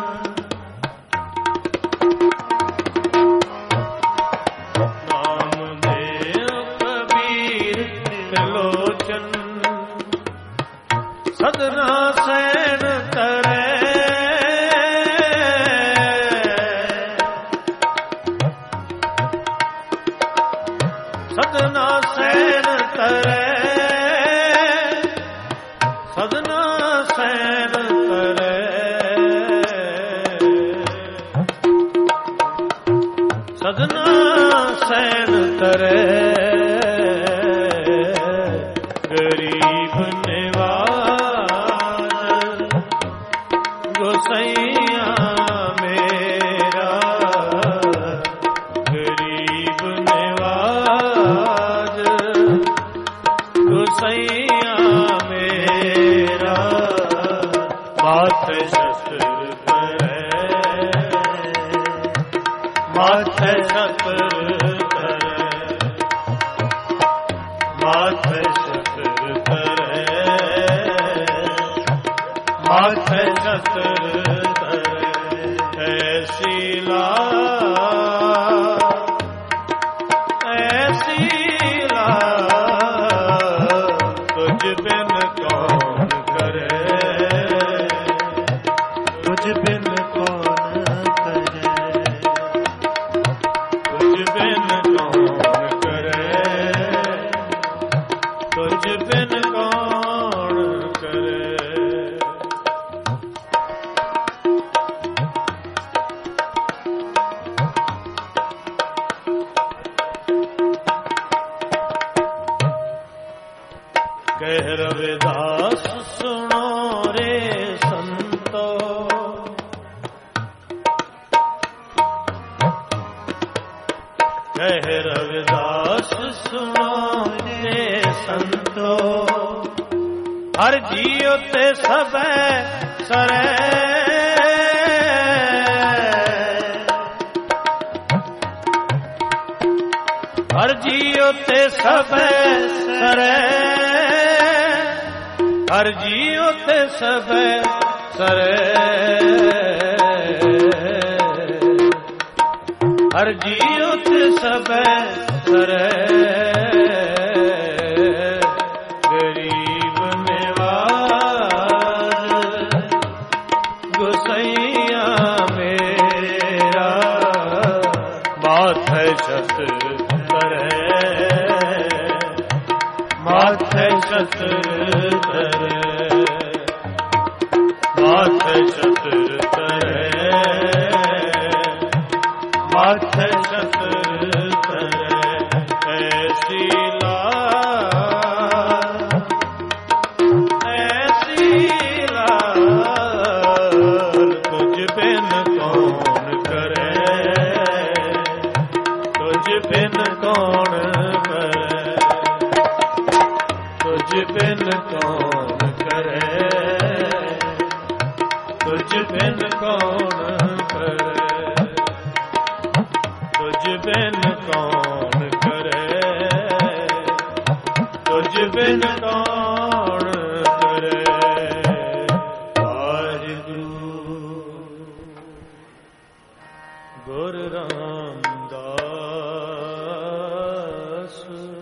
ਨਾਮ ਦੇ ਕਬੀਰ ਤਿਲੋਚਨ ਸਦਨਾ ਸੈਣ ਤਰੇ ਸਦਨਾ ਸੈਣ ਤਰੇ ਸਦਨਾ ਸੈਣ ਤਰੇ ਸਦਨਾ ਸੈਣ ਤਰੇ ਗਰੀਬ ਨਿਵਾਜ ਗੋਸਈਆ ਮੇਰਾ ਗਰੀਬ ਨਿਵਾਜ ਗੋਸਈਆ ਮੇਰਾ ਮਾਥੇ ਸ਼ਸਤਰ ਕਰੇ ਮਾਥੇ ਸ਼ਸਤਰ ਕਰੇ ਮਾਥੇ ਸ਼ਸਤਰ ਕਰੇ ਮਾਥੇ ਸ਼ਸਤਰ ਕਰੇ ਐਸੀ ਲਾ ਐਸੀ ਲਾ ਤੁਝ ਬਿਨ ਕੌਣ ਕਰੇ ਤੁਝ ਬਿਨ ਕੌਣ ਕਰੇ ਤੁਝ ਬਿਨ ਕੌਣ ਕਰੇ ਤੁਝ ਬਿਨ ਕੌਣ ਕਰੇ ਕਹਿ ਰਵਿਦਾਸ ਸੁਣੋ ਰੇ ਸੰਤੋ ਕਹਿ ਰਵਿਦਾਸ ਸੁਣੋ ਰੇ ਸੰਤੋ ਹਰ ਜੀਉ ਤੇ ਸਭੈ ਸਰੇ ਹਰ ਜੀਉ ਤੇ ਸਭੈ ਸਰੇ ਹਰ ਜੀਉ ਤੇ ਸਭੈ ਸਰੇ ਹਰ ਜੀਉ ਤੇ ਸਭੈ ਸਰੇ ਗਰੀਬ ਨਿਵਾਜ ਗੋਸਈਆ ਮੇਰਾ ਮਾਥੇ ਸ਼ਸਤਰ ਕਰੇ ਮਾਥੇ ਸ਼ਸਤਰ ਕਰੇ ਮਾਥੇ ਸ਼ਸਤਰ ਕਰੇ ਮਾਥੇ ਸ਼ਸਤਰ ਕਰੇ ਐਸੀ ਲਾ ਐਸੀ ਲਾ ਤੁਝ ਬਿਨ ਕੌਣ ਕਰੇ, ਤੁਝ ਬਿਨ ਕੌਣ ਕਰੇ, ਤੁਝ ਬਿਨ ਕੌਣ ਕਰੇ, ਤੁਝ ਬਿਨ ਕੌਣ ਕਰੇ, ਤੁਝ ਬਿਨ ਕੌਣ ਕਰੇ, ਤੁਝ ਬਿਨ ਕੌਣ ਕਰੇ। ਵਾਹਿਗੁਰੂ ਗੁਰ ਰਾਮਦਾਸ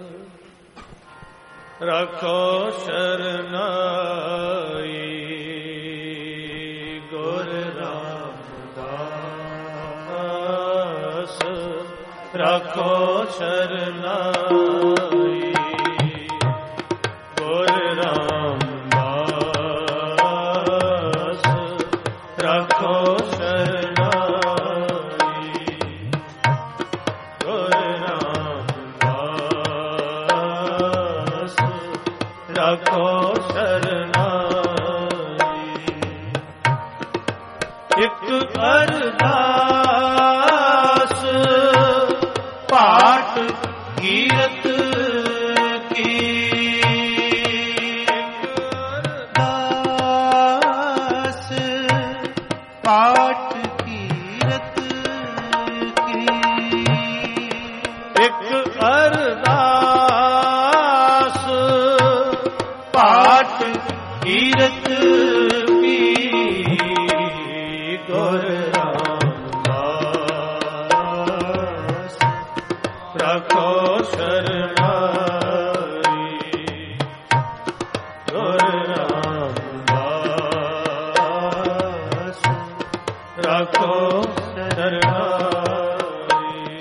ਰੱਖੋ ਸ਼ਰਨਾਈ, ਗੁਰ ਰਾਮਦਾਸ ਰੱਖੋ ਸ਼ਰਨਾਈ, ਗੁਰ ਰਾਮਦਾਸ ਰੱਖੋ ਸ਼ਰਨਾਈ, ਗੁਰ ਰਾਮਦਾਸ ਰੱਖੋ ਸ਼ਰਨਾਈ। ਇੱਕ ਅਰਦਾਸ ਪਾਠ ਕੀਰਤ ਕੀ, ਅਰਦਾਸ ਪਾਠ ਕੀਰਤ ਕੀ, ਇੱਕ ਅਰਦਾਸ ਪਾਠ ਕੀਰਤ ਕੀ, ਗੁਰ ਰਾਮਦਾਸ ਰੱਖੋ ਸ਼ਰਨਾਈ, ਗੁਰ ਰਾਮਦਾਸ ਰੱਖੋ ਸ਼ਰਨਾਈ।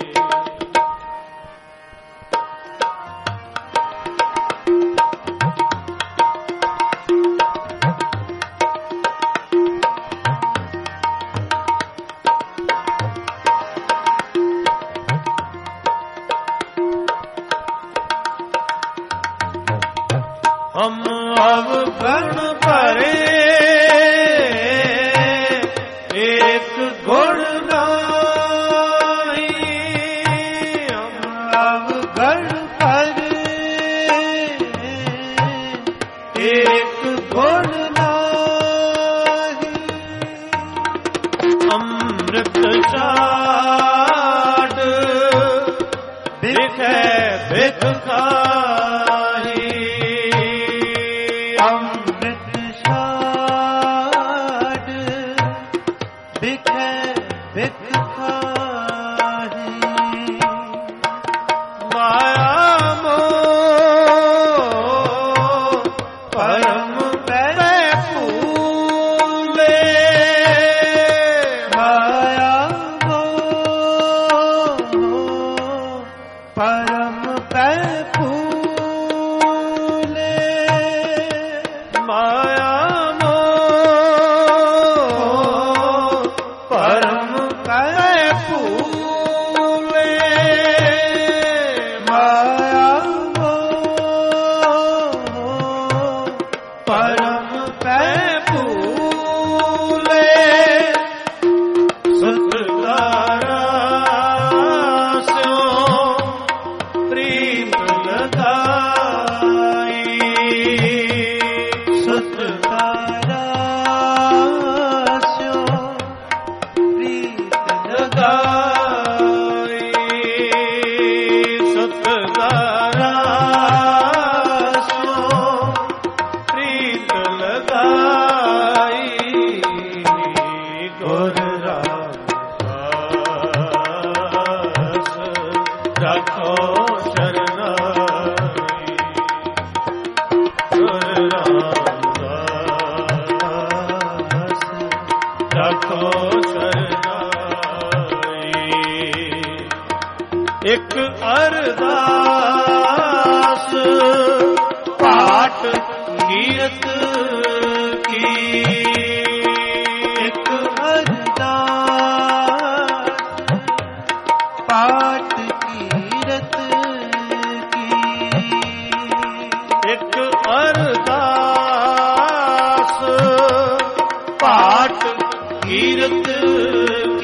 हम अवगुण भरे एक गुण नाही, हम अवगुण भरे एक गुण नाही, अमृत चाट बिखे बिख खाही, अमृत छाड़ बिखे बिख खाही, माया मोह परम पै फूले, माया मोह परम पै फूले, माया मोह परम पै फूले, माया मोह परम पै फूले, सतकारा स्यों प्रीत लगाई, सतकारा स्यों प्रीत लगाई, सतकारा स्यों प्रीत लगाई, गुर रामदास रखो शरनाई, गुर रामदास रखो शरनाई। एक अरदास पाठ कीरत की, एक अरदास पाठ कीरत की, एक अरदास पाठ कीरत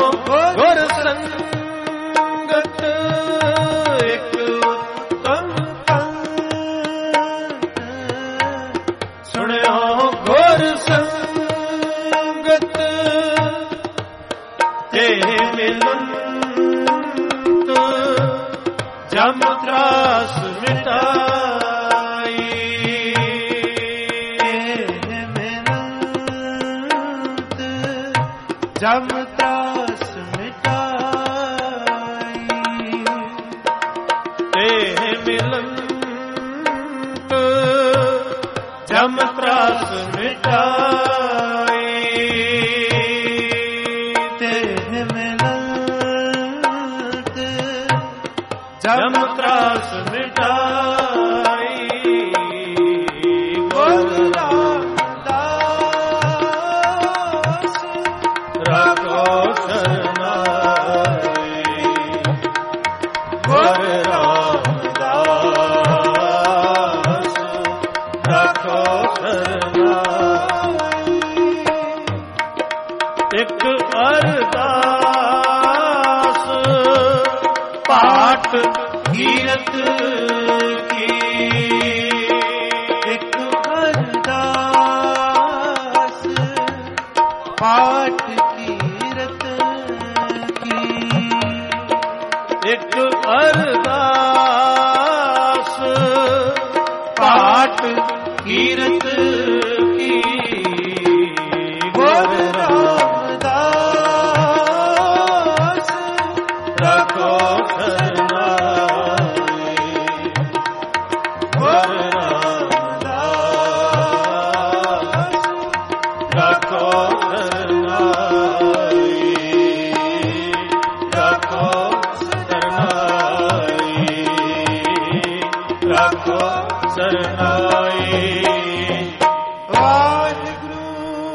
ਗੁਰ ਸੰਗਤ ਇੱਕ ਉਤਮ ਪੰਥ। ਸੁਣਿਓ ਗੁਰ ਸੰਗਤ ਤੇ ਮਿਲੰਤ ਜਮ ਤਰਾਸ ਮਿਟਾਈ। ਮਿਲੰਤ ਜਮ ਤਰਾਸ ਮਿਟਾਈ। ਤੇ ਮਿਲੰਤ ਜਮ ਤਰਾਸ ਮਿਟਾਈ। ਤੇ ਮਿਲੰਤ ਜਮ ਤਰਾਸ ਮਿਟਾਈ। ਗੁਰ ਰਾਮਦਾਸ ਰੱਖੋ ਸਰਨਾਈ। ਗੁਰ ਰਾਮਦਾਸ ਰੱਖੋ ਸਰਨਾਈ। ਇੱਕ ਅਰਦਾਸ ਪਾਠ ਕੀਰਤ ਕੀ। ਇੱਕ ਅਰਦਾਸ ਪਾਠ ਕੀਰਤ ਕੀ। ਇੱਕ ਅਰਦਾਸ ਪਾਠ ਕੀਰਤ ਕੀ। ਗੁਰ ਰਾਮਦਾਸ ਰੱਖੋ ਸਰਨਾਈ। ਗੁਰ ਰਾਮਦਾਸ ਰੱਖੋ ਸਰਨਾਈ। ਰੱਖੋ ਸਰਨਾਈ। ਰੱਖੋ ਸਰਨਾਈ। ਵਾਹਿਗੁਰੂ।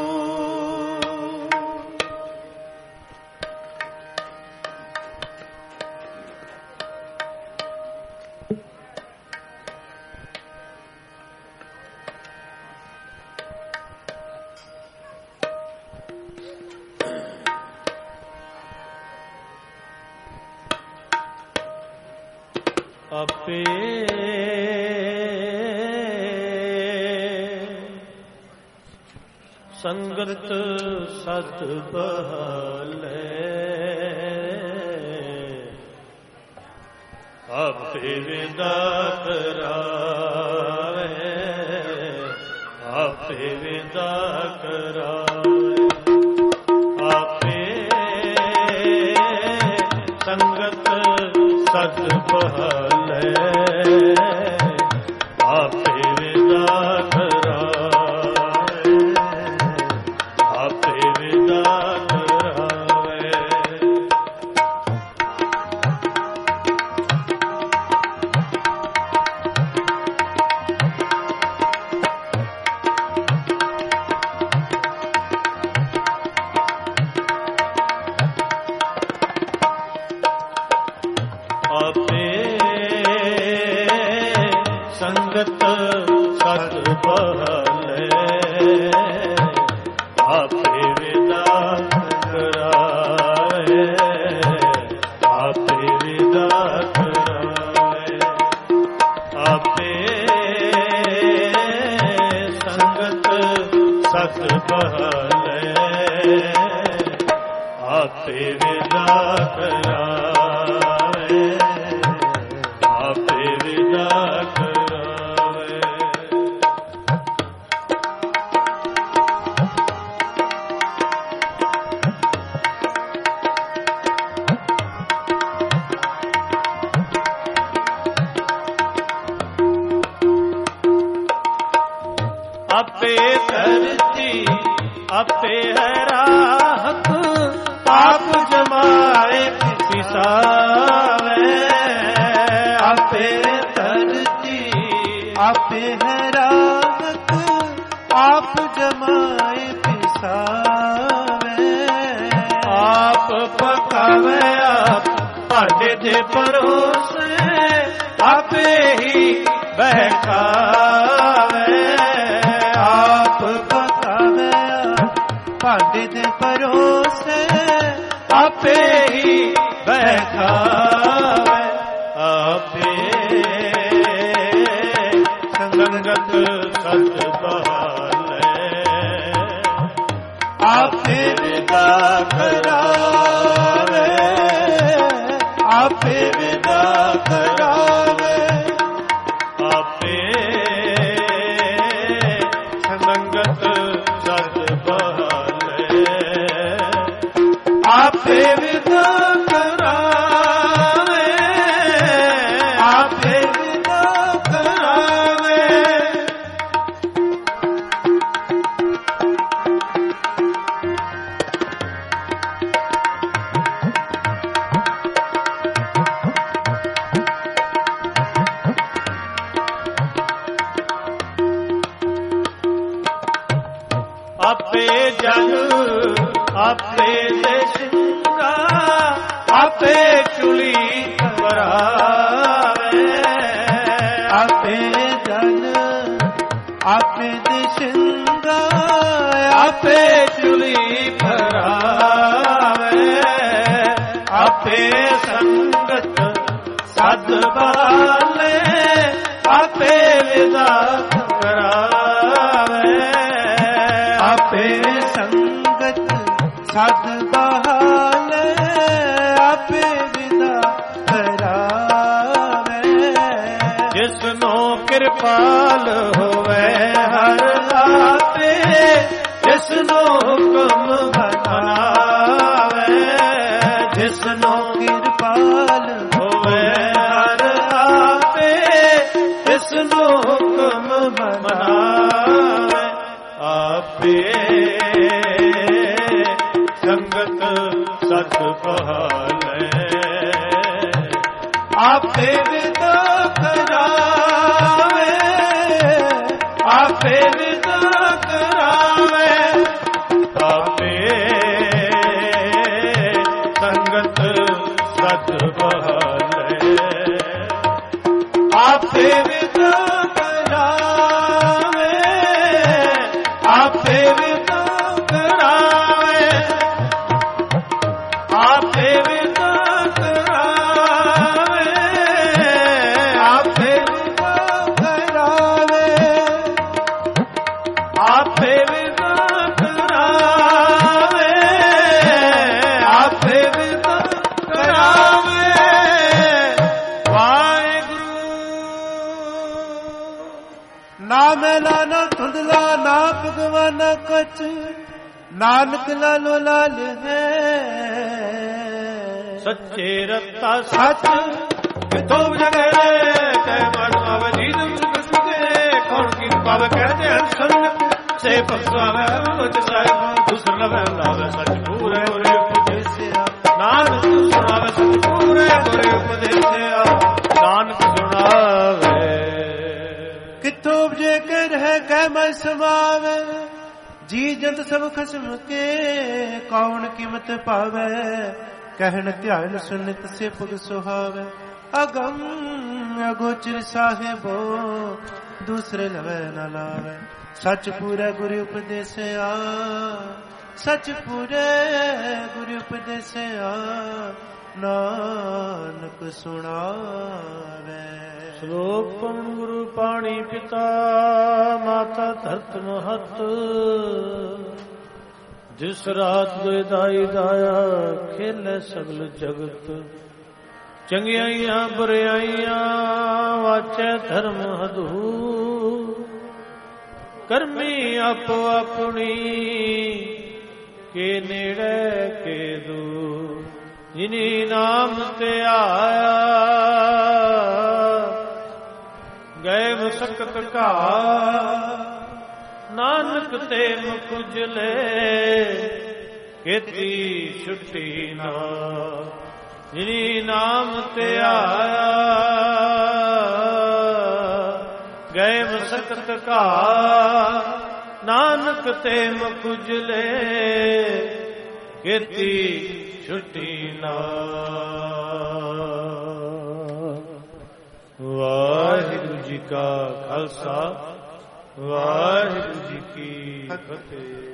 ਆਪੇ ਸੰਗਤ ਸਤ ਬਹਾਲੇ। ਆਪੇ ਵਿਦਾ ਕਰਾਵੇ। ਆਪੇ ਵਿਦਾ ਕਰਾਵੇ। ਆਪੇ ਸੰਗਤ ਸਤ ਬਹਾਲੇ। ਆਪੇ ਵਿਦਾ ਕਰਾਵੇ। ਆਪੇ ਵਿਦਾ ਕਰਾਵੇ। ਆਪੇ ਸੰਗਤ ਸਤ ਬਹਾਲੇ। ਆਪੇ ਵਿਦਾ ਕਰਾਵੇ। ਆਪੇ ਵਿਦਾ ਕਰਾਵੇ। ਆਪੇ ਸੰਗਤ ਸਤ ਬਹਾਲੇ। ਆਪੇ ਵਿਦਾ ਕਰਾਵੇ। ਆਪੇ ਵਿਦਾ ਕਰਾਵੇ। ਆਪੇ ਧਰਤੀ ਆਪੇ ਹੈ ਰਾਖ। ਆਪ ਜਮਾਏ ਪਿਸਾਵੇ। ਆਪੇ ਧਰਤੀ ਆਪੇ ਹੈ ਰਾਖ। ਆਪ ਜਮਾਏ ਪਿਸਾਵੇ। ਆਪ ਪਕਾਵੇ ਆਪ ਭਾਂਡੇ ਦੇ ਪਰੋਸੇ। ਆਪੇ ਹੀ ਬਹਿਕਾਵੇ। ਆਪ ਪਕਾਵੇ ਭਾਂਡੇ ਦੇ ਪਰੋਸੇ। ਆਪੇ ਆਪੇ ਹੀ ਬੈਠਾਵੇ, ਆਪੇ ਸੰਗਤ ਸਤ ਬਹਾਲੇ, ਆਪੇ ਵਿਦਾ ਕਰਾਵੇ, ਆਪੇ ਵਿਦਾ ਕਰਾਵੇ, ਆਪੇ ਸੰਗਤ ਸਤ ਬਹਾਲੇ, ਆਪੇ ਵਿਦਾ ਕਰਾਵੇ, ਆਪੇ ਵਿਦਾ ਕਰਾਵੇ। ਆਪੇ ਜਗ ਆਪੇ ਦੇ ਸਿੰਘਾ, ਆਪੇ ਚੁਲੀ ਕਰਾਵੇ, ਆਪੇ ਜਨ ਆਪੇ ਦੇ ਸਿੰਘਾ, ਆਪੇ ਚੁਲੀ ਕਰਾਵੇ, ਆਪੇ ਸੰਗਤ ਸਦ ਬਹਾਲੇ, ਆਪੇ ਵਿਦਾ ਕਰਾਵੇ, ਆਪੇ ਸੰਗਤ ਸਦ ਬਹਾਲੇ, ਆਪੇ ਵਿਦਾ ਕਰਾਵੇ। ਜਿਸਨੂੰ ਕਿਰਪਾਲ ਹੋਵੇ ਹਰ ਆਪੇ, ਜਿਸਨੂੰ ਹੁਕਮ ਬਣਾਵੇ, ਜਿਸਨੂੰ ਕਿਰਪਾਲ ਹੋਵੇ ਹਰ ਆਪੇ, ਜਿਸਨੂੰ ਹੁਕਮ ਬਣਾਵੇ, ਆਪੇ ਸੰਗਤ ਸਤ ਬਹਾਲੇ, ਆਪੇ ਵਿਦਾ ਕਰਾਵੇ, ਆਪੇ ਵਿਦਾ ਕਰਾਵੇ, ਆਪੇ ਸੰਗਤ ਸਤ ਬਹਾਲੇ, ਆਪੇ ਵਿਦਾ ਕਰਾਵੇ, ਆਪੇ ਵਿਦਾ ਕਰਾਵੇ, ਆਪੇ ਵਿਦਾ ਕਰਾਵੇ, ਆਪੇ ਵਿਦਾ ਕਰਾਵੇ, ਆਪੇ ਵਿਦਾ ਕਰਾਵੇ, ਆਪੇ ਵਿਦਾ ਕਰਾਵੇ। ਵਾਹਿਗੁਰੂ। ਨਾ ਮੈਲਾ ਨਾ ਧੁੰਦਲਾ ਨਾ ਭਗਵਾਨਾ ਕਛ, ਨਾਨਕ ਲਾਲੋ ਲਾਲ ਹੈ। ਸੱਚੇ ਰਤਾ ਸੱਚ ਕਿਥੋਂ ਜਗੜੇ, ਕਹਿ ਮਨ ਆਵੇ ਜੀਦ ਮੁਕਤੇ, ਕੌਣ ਕੀ ਪਾਵੇ ਕਹਤੇ ਹਨ ਸੰਗ, ਸੇ ਪਖਾਵੇ ਮੁਝ ਸਾਹਿਬ, ਦੂਸਰ ਲਵੇ ਲਾਵੇ ਸੱਚ ਪੂਰੇ ਹੋਰੇ ਉਪਦੇਸਿਆ, ਨਾਨਕ ਸੁਣਾਵੇ ਸੱਚ ਪੂਰੇ ਹੋਰੇ ਉਪਦੇਸਿਆ, ਨਾਨਕ ਸੁਣਾਵੇ। ਕਿਥੋਂ ਉਪਜੇ ਕੇ ਰਹਿ ਕਹਿ ਮੈਂ ਸਮਾਵੇ, ਜੀ ਜੰਤ ਸਭ ਖਸਮ ਕੇ, ਕੌਣ ਕੀਮਤ ਪਾਵੇ, ਕਹਿਣ ਧਿਆਨ ਸੁਨਿਤ ਸੇ ਪੁਗ ਸੁਹਾਵੇ। ਅਗਮ ਅਗੋਚਰ ਸਾਹਿਬੋ, ਦੂਸਰੇ ਲਵੇ ਨ ਲਾਵੇ, ਸੱਚ ਪੂਰੇ ਗੁਰੂ ਉਪਦੇਸਿਆ, ਸੱਚ ਪੂਰੇ ਗੁਰੂ ਉਪਦੇਸਿਆ, ਨਾਨਕ ਸੁਣਾਵੇ। ਸ਼ਲੋਕ ਪਵਨ ਗੁਰੂ ਪਾਣੀ ਪਿਤਾ, ਮਾਤਾ ਧਰਤ ਮਹਤ, ਜਿਸ ਰਾਤ ਦੋਇ ਦਾਈ ਦਾਇਆ, ਖੇਲੇ ਸਗਲ ਜਗਤ, ਚੰਗਿਆਈਆਂ ਬੁਰਿਆਈਆਂ, ਵਾਚੈ ਧਰਮ ਹਦੂ, ਕਰਮੀ ਆਪੋ ਆਪਣੀ, ਕੇ ਨੇੜੇ ਕੇ ਦੂਰ, ਜਿਨੀ ਨਾਮ ਤੇ ਆਇਆ, ਗਏ ਮੁਸਕਤ ਘਾ, ਨਾਨਕ ਤੇ ਮੁਖ ਉਜਲੇ, ਕੀਤੀ ਛੁੱਟੀ ਨਾ, ਜਿਨੀ ਨਾਮ ਤੇ ਆਇਆ, ਗਏ ਮੁਸਕਤ ਘਾ, ਨਾਨਕ ਤੇ ਮੁਖ ਉਜਲੇ, ਕੀਤੀ ਛੁੱਟੀ ਨਾ। ਵਾਹਿਗੁਰੂ ਜੀ ਕਾ ਖਾਲਸਾ, ਵਾਹਿਗੁਰੂ ਜੀ ਕੀ ਫਤਿਹ।